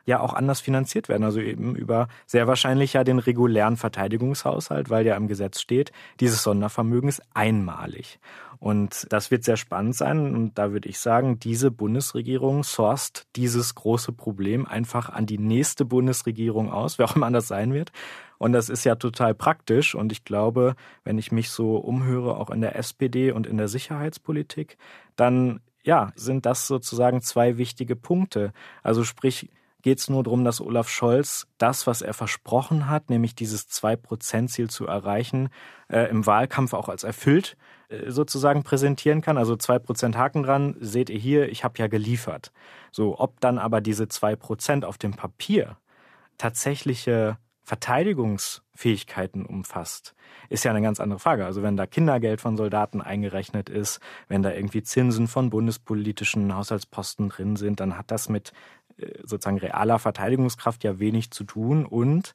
ja auch anders finanziert werden. Also eben über sehr wahrscheinlich ja den regulären Verteidigungshaushalt, weil ja im Gesetz steht, dieses Sondervermögen ist einmalig. Und das wird sehr spannend sein. Und da würde ich sagen, diese Bundesregierung sourced dieses große Problem einfach an die nächste Bundesregierung aus, wer auch immer das sein wird. Und das ist ja total praktisch. Und ich glaube, wenn ich mich so umhöre, auch in der S P D und in der Sicherheitspolitik, dann ja, sind das sozusagen zwei wichtige Punkte. Also sprich, geht es nur darum, dass Olaf Scholz das, was er versprochen hat, nämlich dieses zwei Prozent Ziel zu erreichen, äh, im Wahlkampf auch als erfüllt äh, sozusagen präsentieren kann. Also zwei Prozent Haken dran, seht ihr hier, ich habe ja geliefert. So, ob dann aber diese zwei Prozent auf dem Papier tatsächliche Verteidigungsfähigkeiten umfasst, ist ja eine ganz andere Frage. Also wenn da Kindergeld von Soldaten eingerechnet ist, wenn da irgendwie Zinsen von bundespolitischen Haushaltsposten drin sind, dann hat das mit sozusagen realer Verteidigungskraft ja wenig zu tun. Und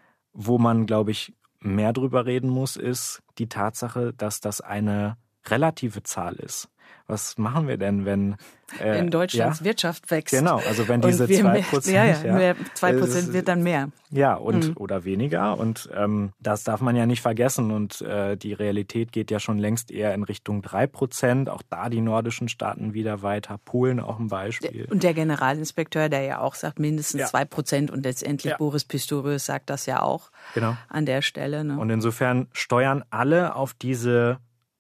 wo man, glaube ich, mehr drüber reden muss, ist die Tatsache, dass das eine relative Zahl ist. Was machen wir denn, wenn... Äh, wenn Deutschlands ja? Wirtschaft wächst. Genau, also wenn diese zwei Prozent... Ja, ja, mehr, zwei Prozent wird dann mehr. Ja, und mhm. oder weniger. Und ähm, das darf man ja nicht vergessen. Und äh, die Realität geht ja schon längst eher in Richtung drei Prozent. Auch da die nordischen Staaten wieder weiter. Polen auch ein Beispiel. Und der Generalinspekteur, der ja auch sagt, mindestens zwei ja. Prozent. Und letztendlich ja. Boris Pistorius sagt das ja auch genau. an der Stelle. Ne? Und insofern steuern alle auf diese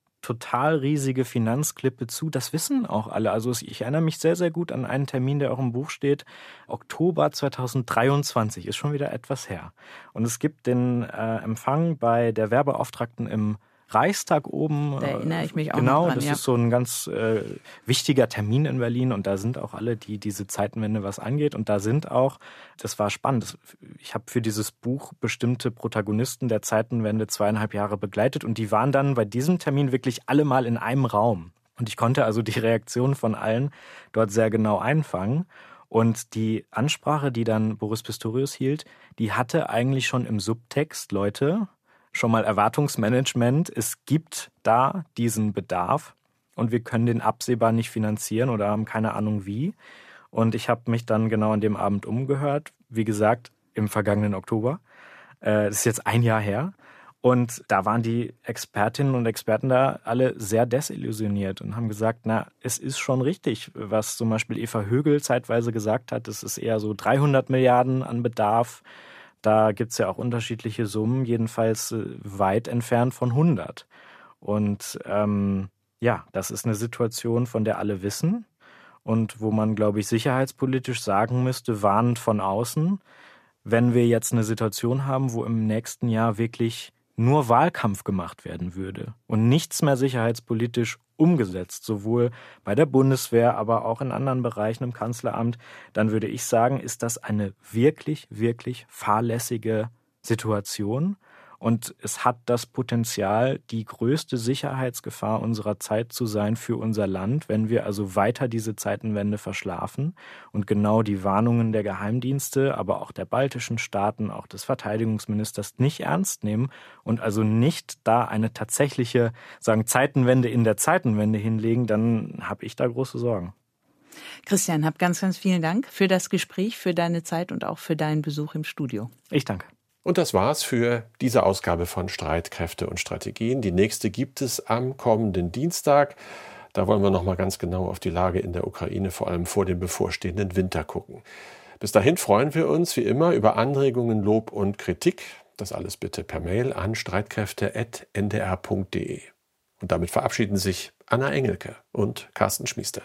total riesige Finanzklippe zu. Das wissen auch alle. Also ich erinnere mich sehr, sehr gut an einen Termin, der auch im Buch steht. Oktober zweitausenddreiundzwanzig ist schon wieder etwas her. Und es gibt den äh, Empfang bei der Wehrbeauftragten im Reichstag oben. Da erinnere ich mich auch genau, noch dran. Das ja. ist so ein ganz äh, wichtiger Termin in Berlin und da sind auch alle, die diese Zeitenwende was angeht. Und da sind auch, das war spannend, ich habe für dieses Buch bestimmte Protagonisten der Zeitenwende zweieinhalb Jahre begleitet und die waren dann bei diesem Termin wirklich alle mal in einem Raum. Und ich konnte also die Reaktion von allen dort sehr genau einfangen. Und die Ansprache, die dann Boris Pistorius hielt, die hatte eigentlich schon im Subtext, Leute, schon mal Erwartungsmanagement. Es gibt da diesen Bedarf und wir können den absehbar nicht finanzieren oder haben keine Ahnung wie. Und ich habe mich dann genau an dem Abend umgehört, wie gesagt, im vergangenen Oktober. Das ist jetzt ein Jahr her. Und da waren die Expertinnen und Experten da alle sehr desillusioniert und haben gesagt, na, es ist schon richtig, was zum Beispiel Eva Högel zeitweise gesagt hat. Es ist eher so dreihundert Milliarden an Bedarf. Da gibt es ja auch unterschiedliche Summen, jedenfalls weit entfernt von hundert. Und ähm, ja, das ist eine Situation, von der alle wissen und wo man, glaube ich, sicherheitspolitisch sagen müsste, warnend von außen, wenn wir jetzt eine Situation haben, wo im nächsten Jahr wirklich nur Wahlkampf gemacht werden würde und nichts mehr sicherheitspolitisch umgesetzt, sowohl bei der Bundeswehr, aber auch in anderen Bereichen im Kanzleramt, dann würde ich sagen, ist das eine wirklich, wirklich fahrlässige Situation. Und es hat das Potenzial, die größte Sicherheitsgefahr unserer Zeit zu sein für unser Land, wenn wir also weiter diese Zeitenwende verschlafen und genau die Warnungen der Geheimdienste, aber auch der baltischen Staaten, auch des Verteidigungsministers nicht ernst nehmen und also nicht da eine tatsächliche, sagen, Zeitenwende in der Zeitenwende hinlegen, dann habe ich da große Sorgen. Christian, hab ganz, ganz vielen Dank für das Gespräch, für deine Zeit und auch für deinen Besuch im Studio. Ich danke. Und das war's für diese Ausgabe von Streitkräfte und Strategien. Die nächste gibt es am kommenden Dienstag. Da wollen wir noch mal ganz genau auf die Lage in der Ukraine, vor allem vor dem bevorstehenden Winter gucken. Bis dahin freuen wir uns wie immer über Anregungen, Lob und Kritik. Das alles bitte per Mail an streitkräfte at n d r punkt d e. Und damit verabschieden sich Anna Engelke und Carsten Schmiester.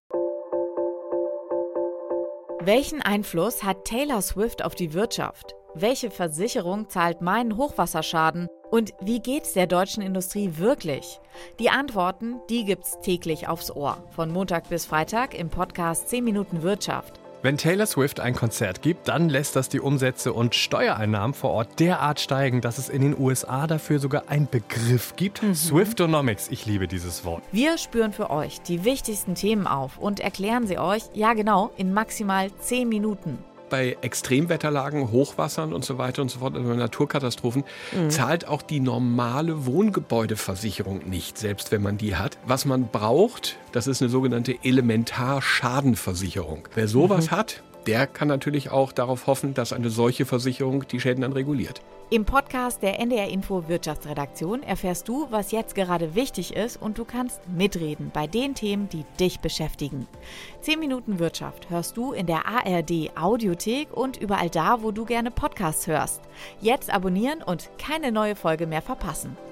Welchen Einfluss hat Taylor Swift auf die Wirtschaft? Welche Versicherung zahlt meinen Hochwasserschaden? Und wie geht's der deutschen Industrie wirklich? Die Antworten, die gibt's täglich aufs Ohr. Von Montag bis Freitag im Podcast zehn Minuten Wirtschaft. Wenn Taylor Swift ein Konzert gibt, dann lässt das die Umsätze und Steuereinnahmen vor Ort derart steigen, dass es in den U S A dafür sogar einen Begriff gibt. Mhm. Swiftonomics, ich liebe dieses Wort. Wir spüren für euch die wichtigsten Themen auf und erklären sie euch, ja genau, in maximal zehn Minuten. Bei Extremwetterlagen, Hochwassern und so weiter und so fort, also Naturkatastrophen, mhm. zahlt auch die normale Wohngebäudeversicherung nicht, selbst wenn man die hat. Was man braucht, das ist eine sogenannte Elementarschadenversicherung. Wer sowas mhm. hat, der kann natürlich auch darauf hoffen, dass eine solche Versicherung die Schäden dann reguliert. Im Podcast der N D R Info Wirtschaftsredaktion erfährst du, was jetzt gerade wichtig ist und du kannst mitreden bei den Themen, die dich beschäftigen. zehn Minuten Wirtschaft hörst du in der A R D Audiothek und überall da, wo du gerne Podcasts hörst. Jetzt abonnieren und keine neue Folge mehr verpassen.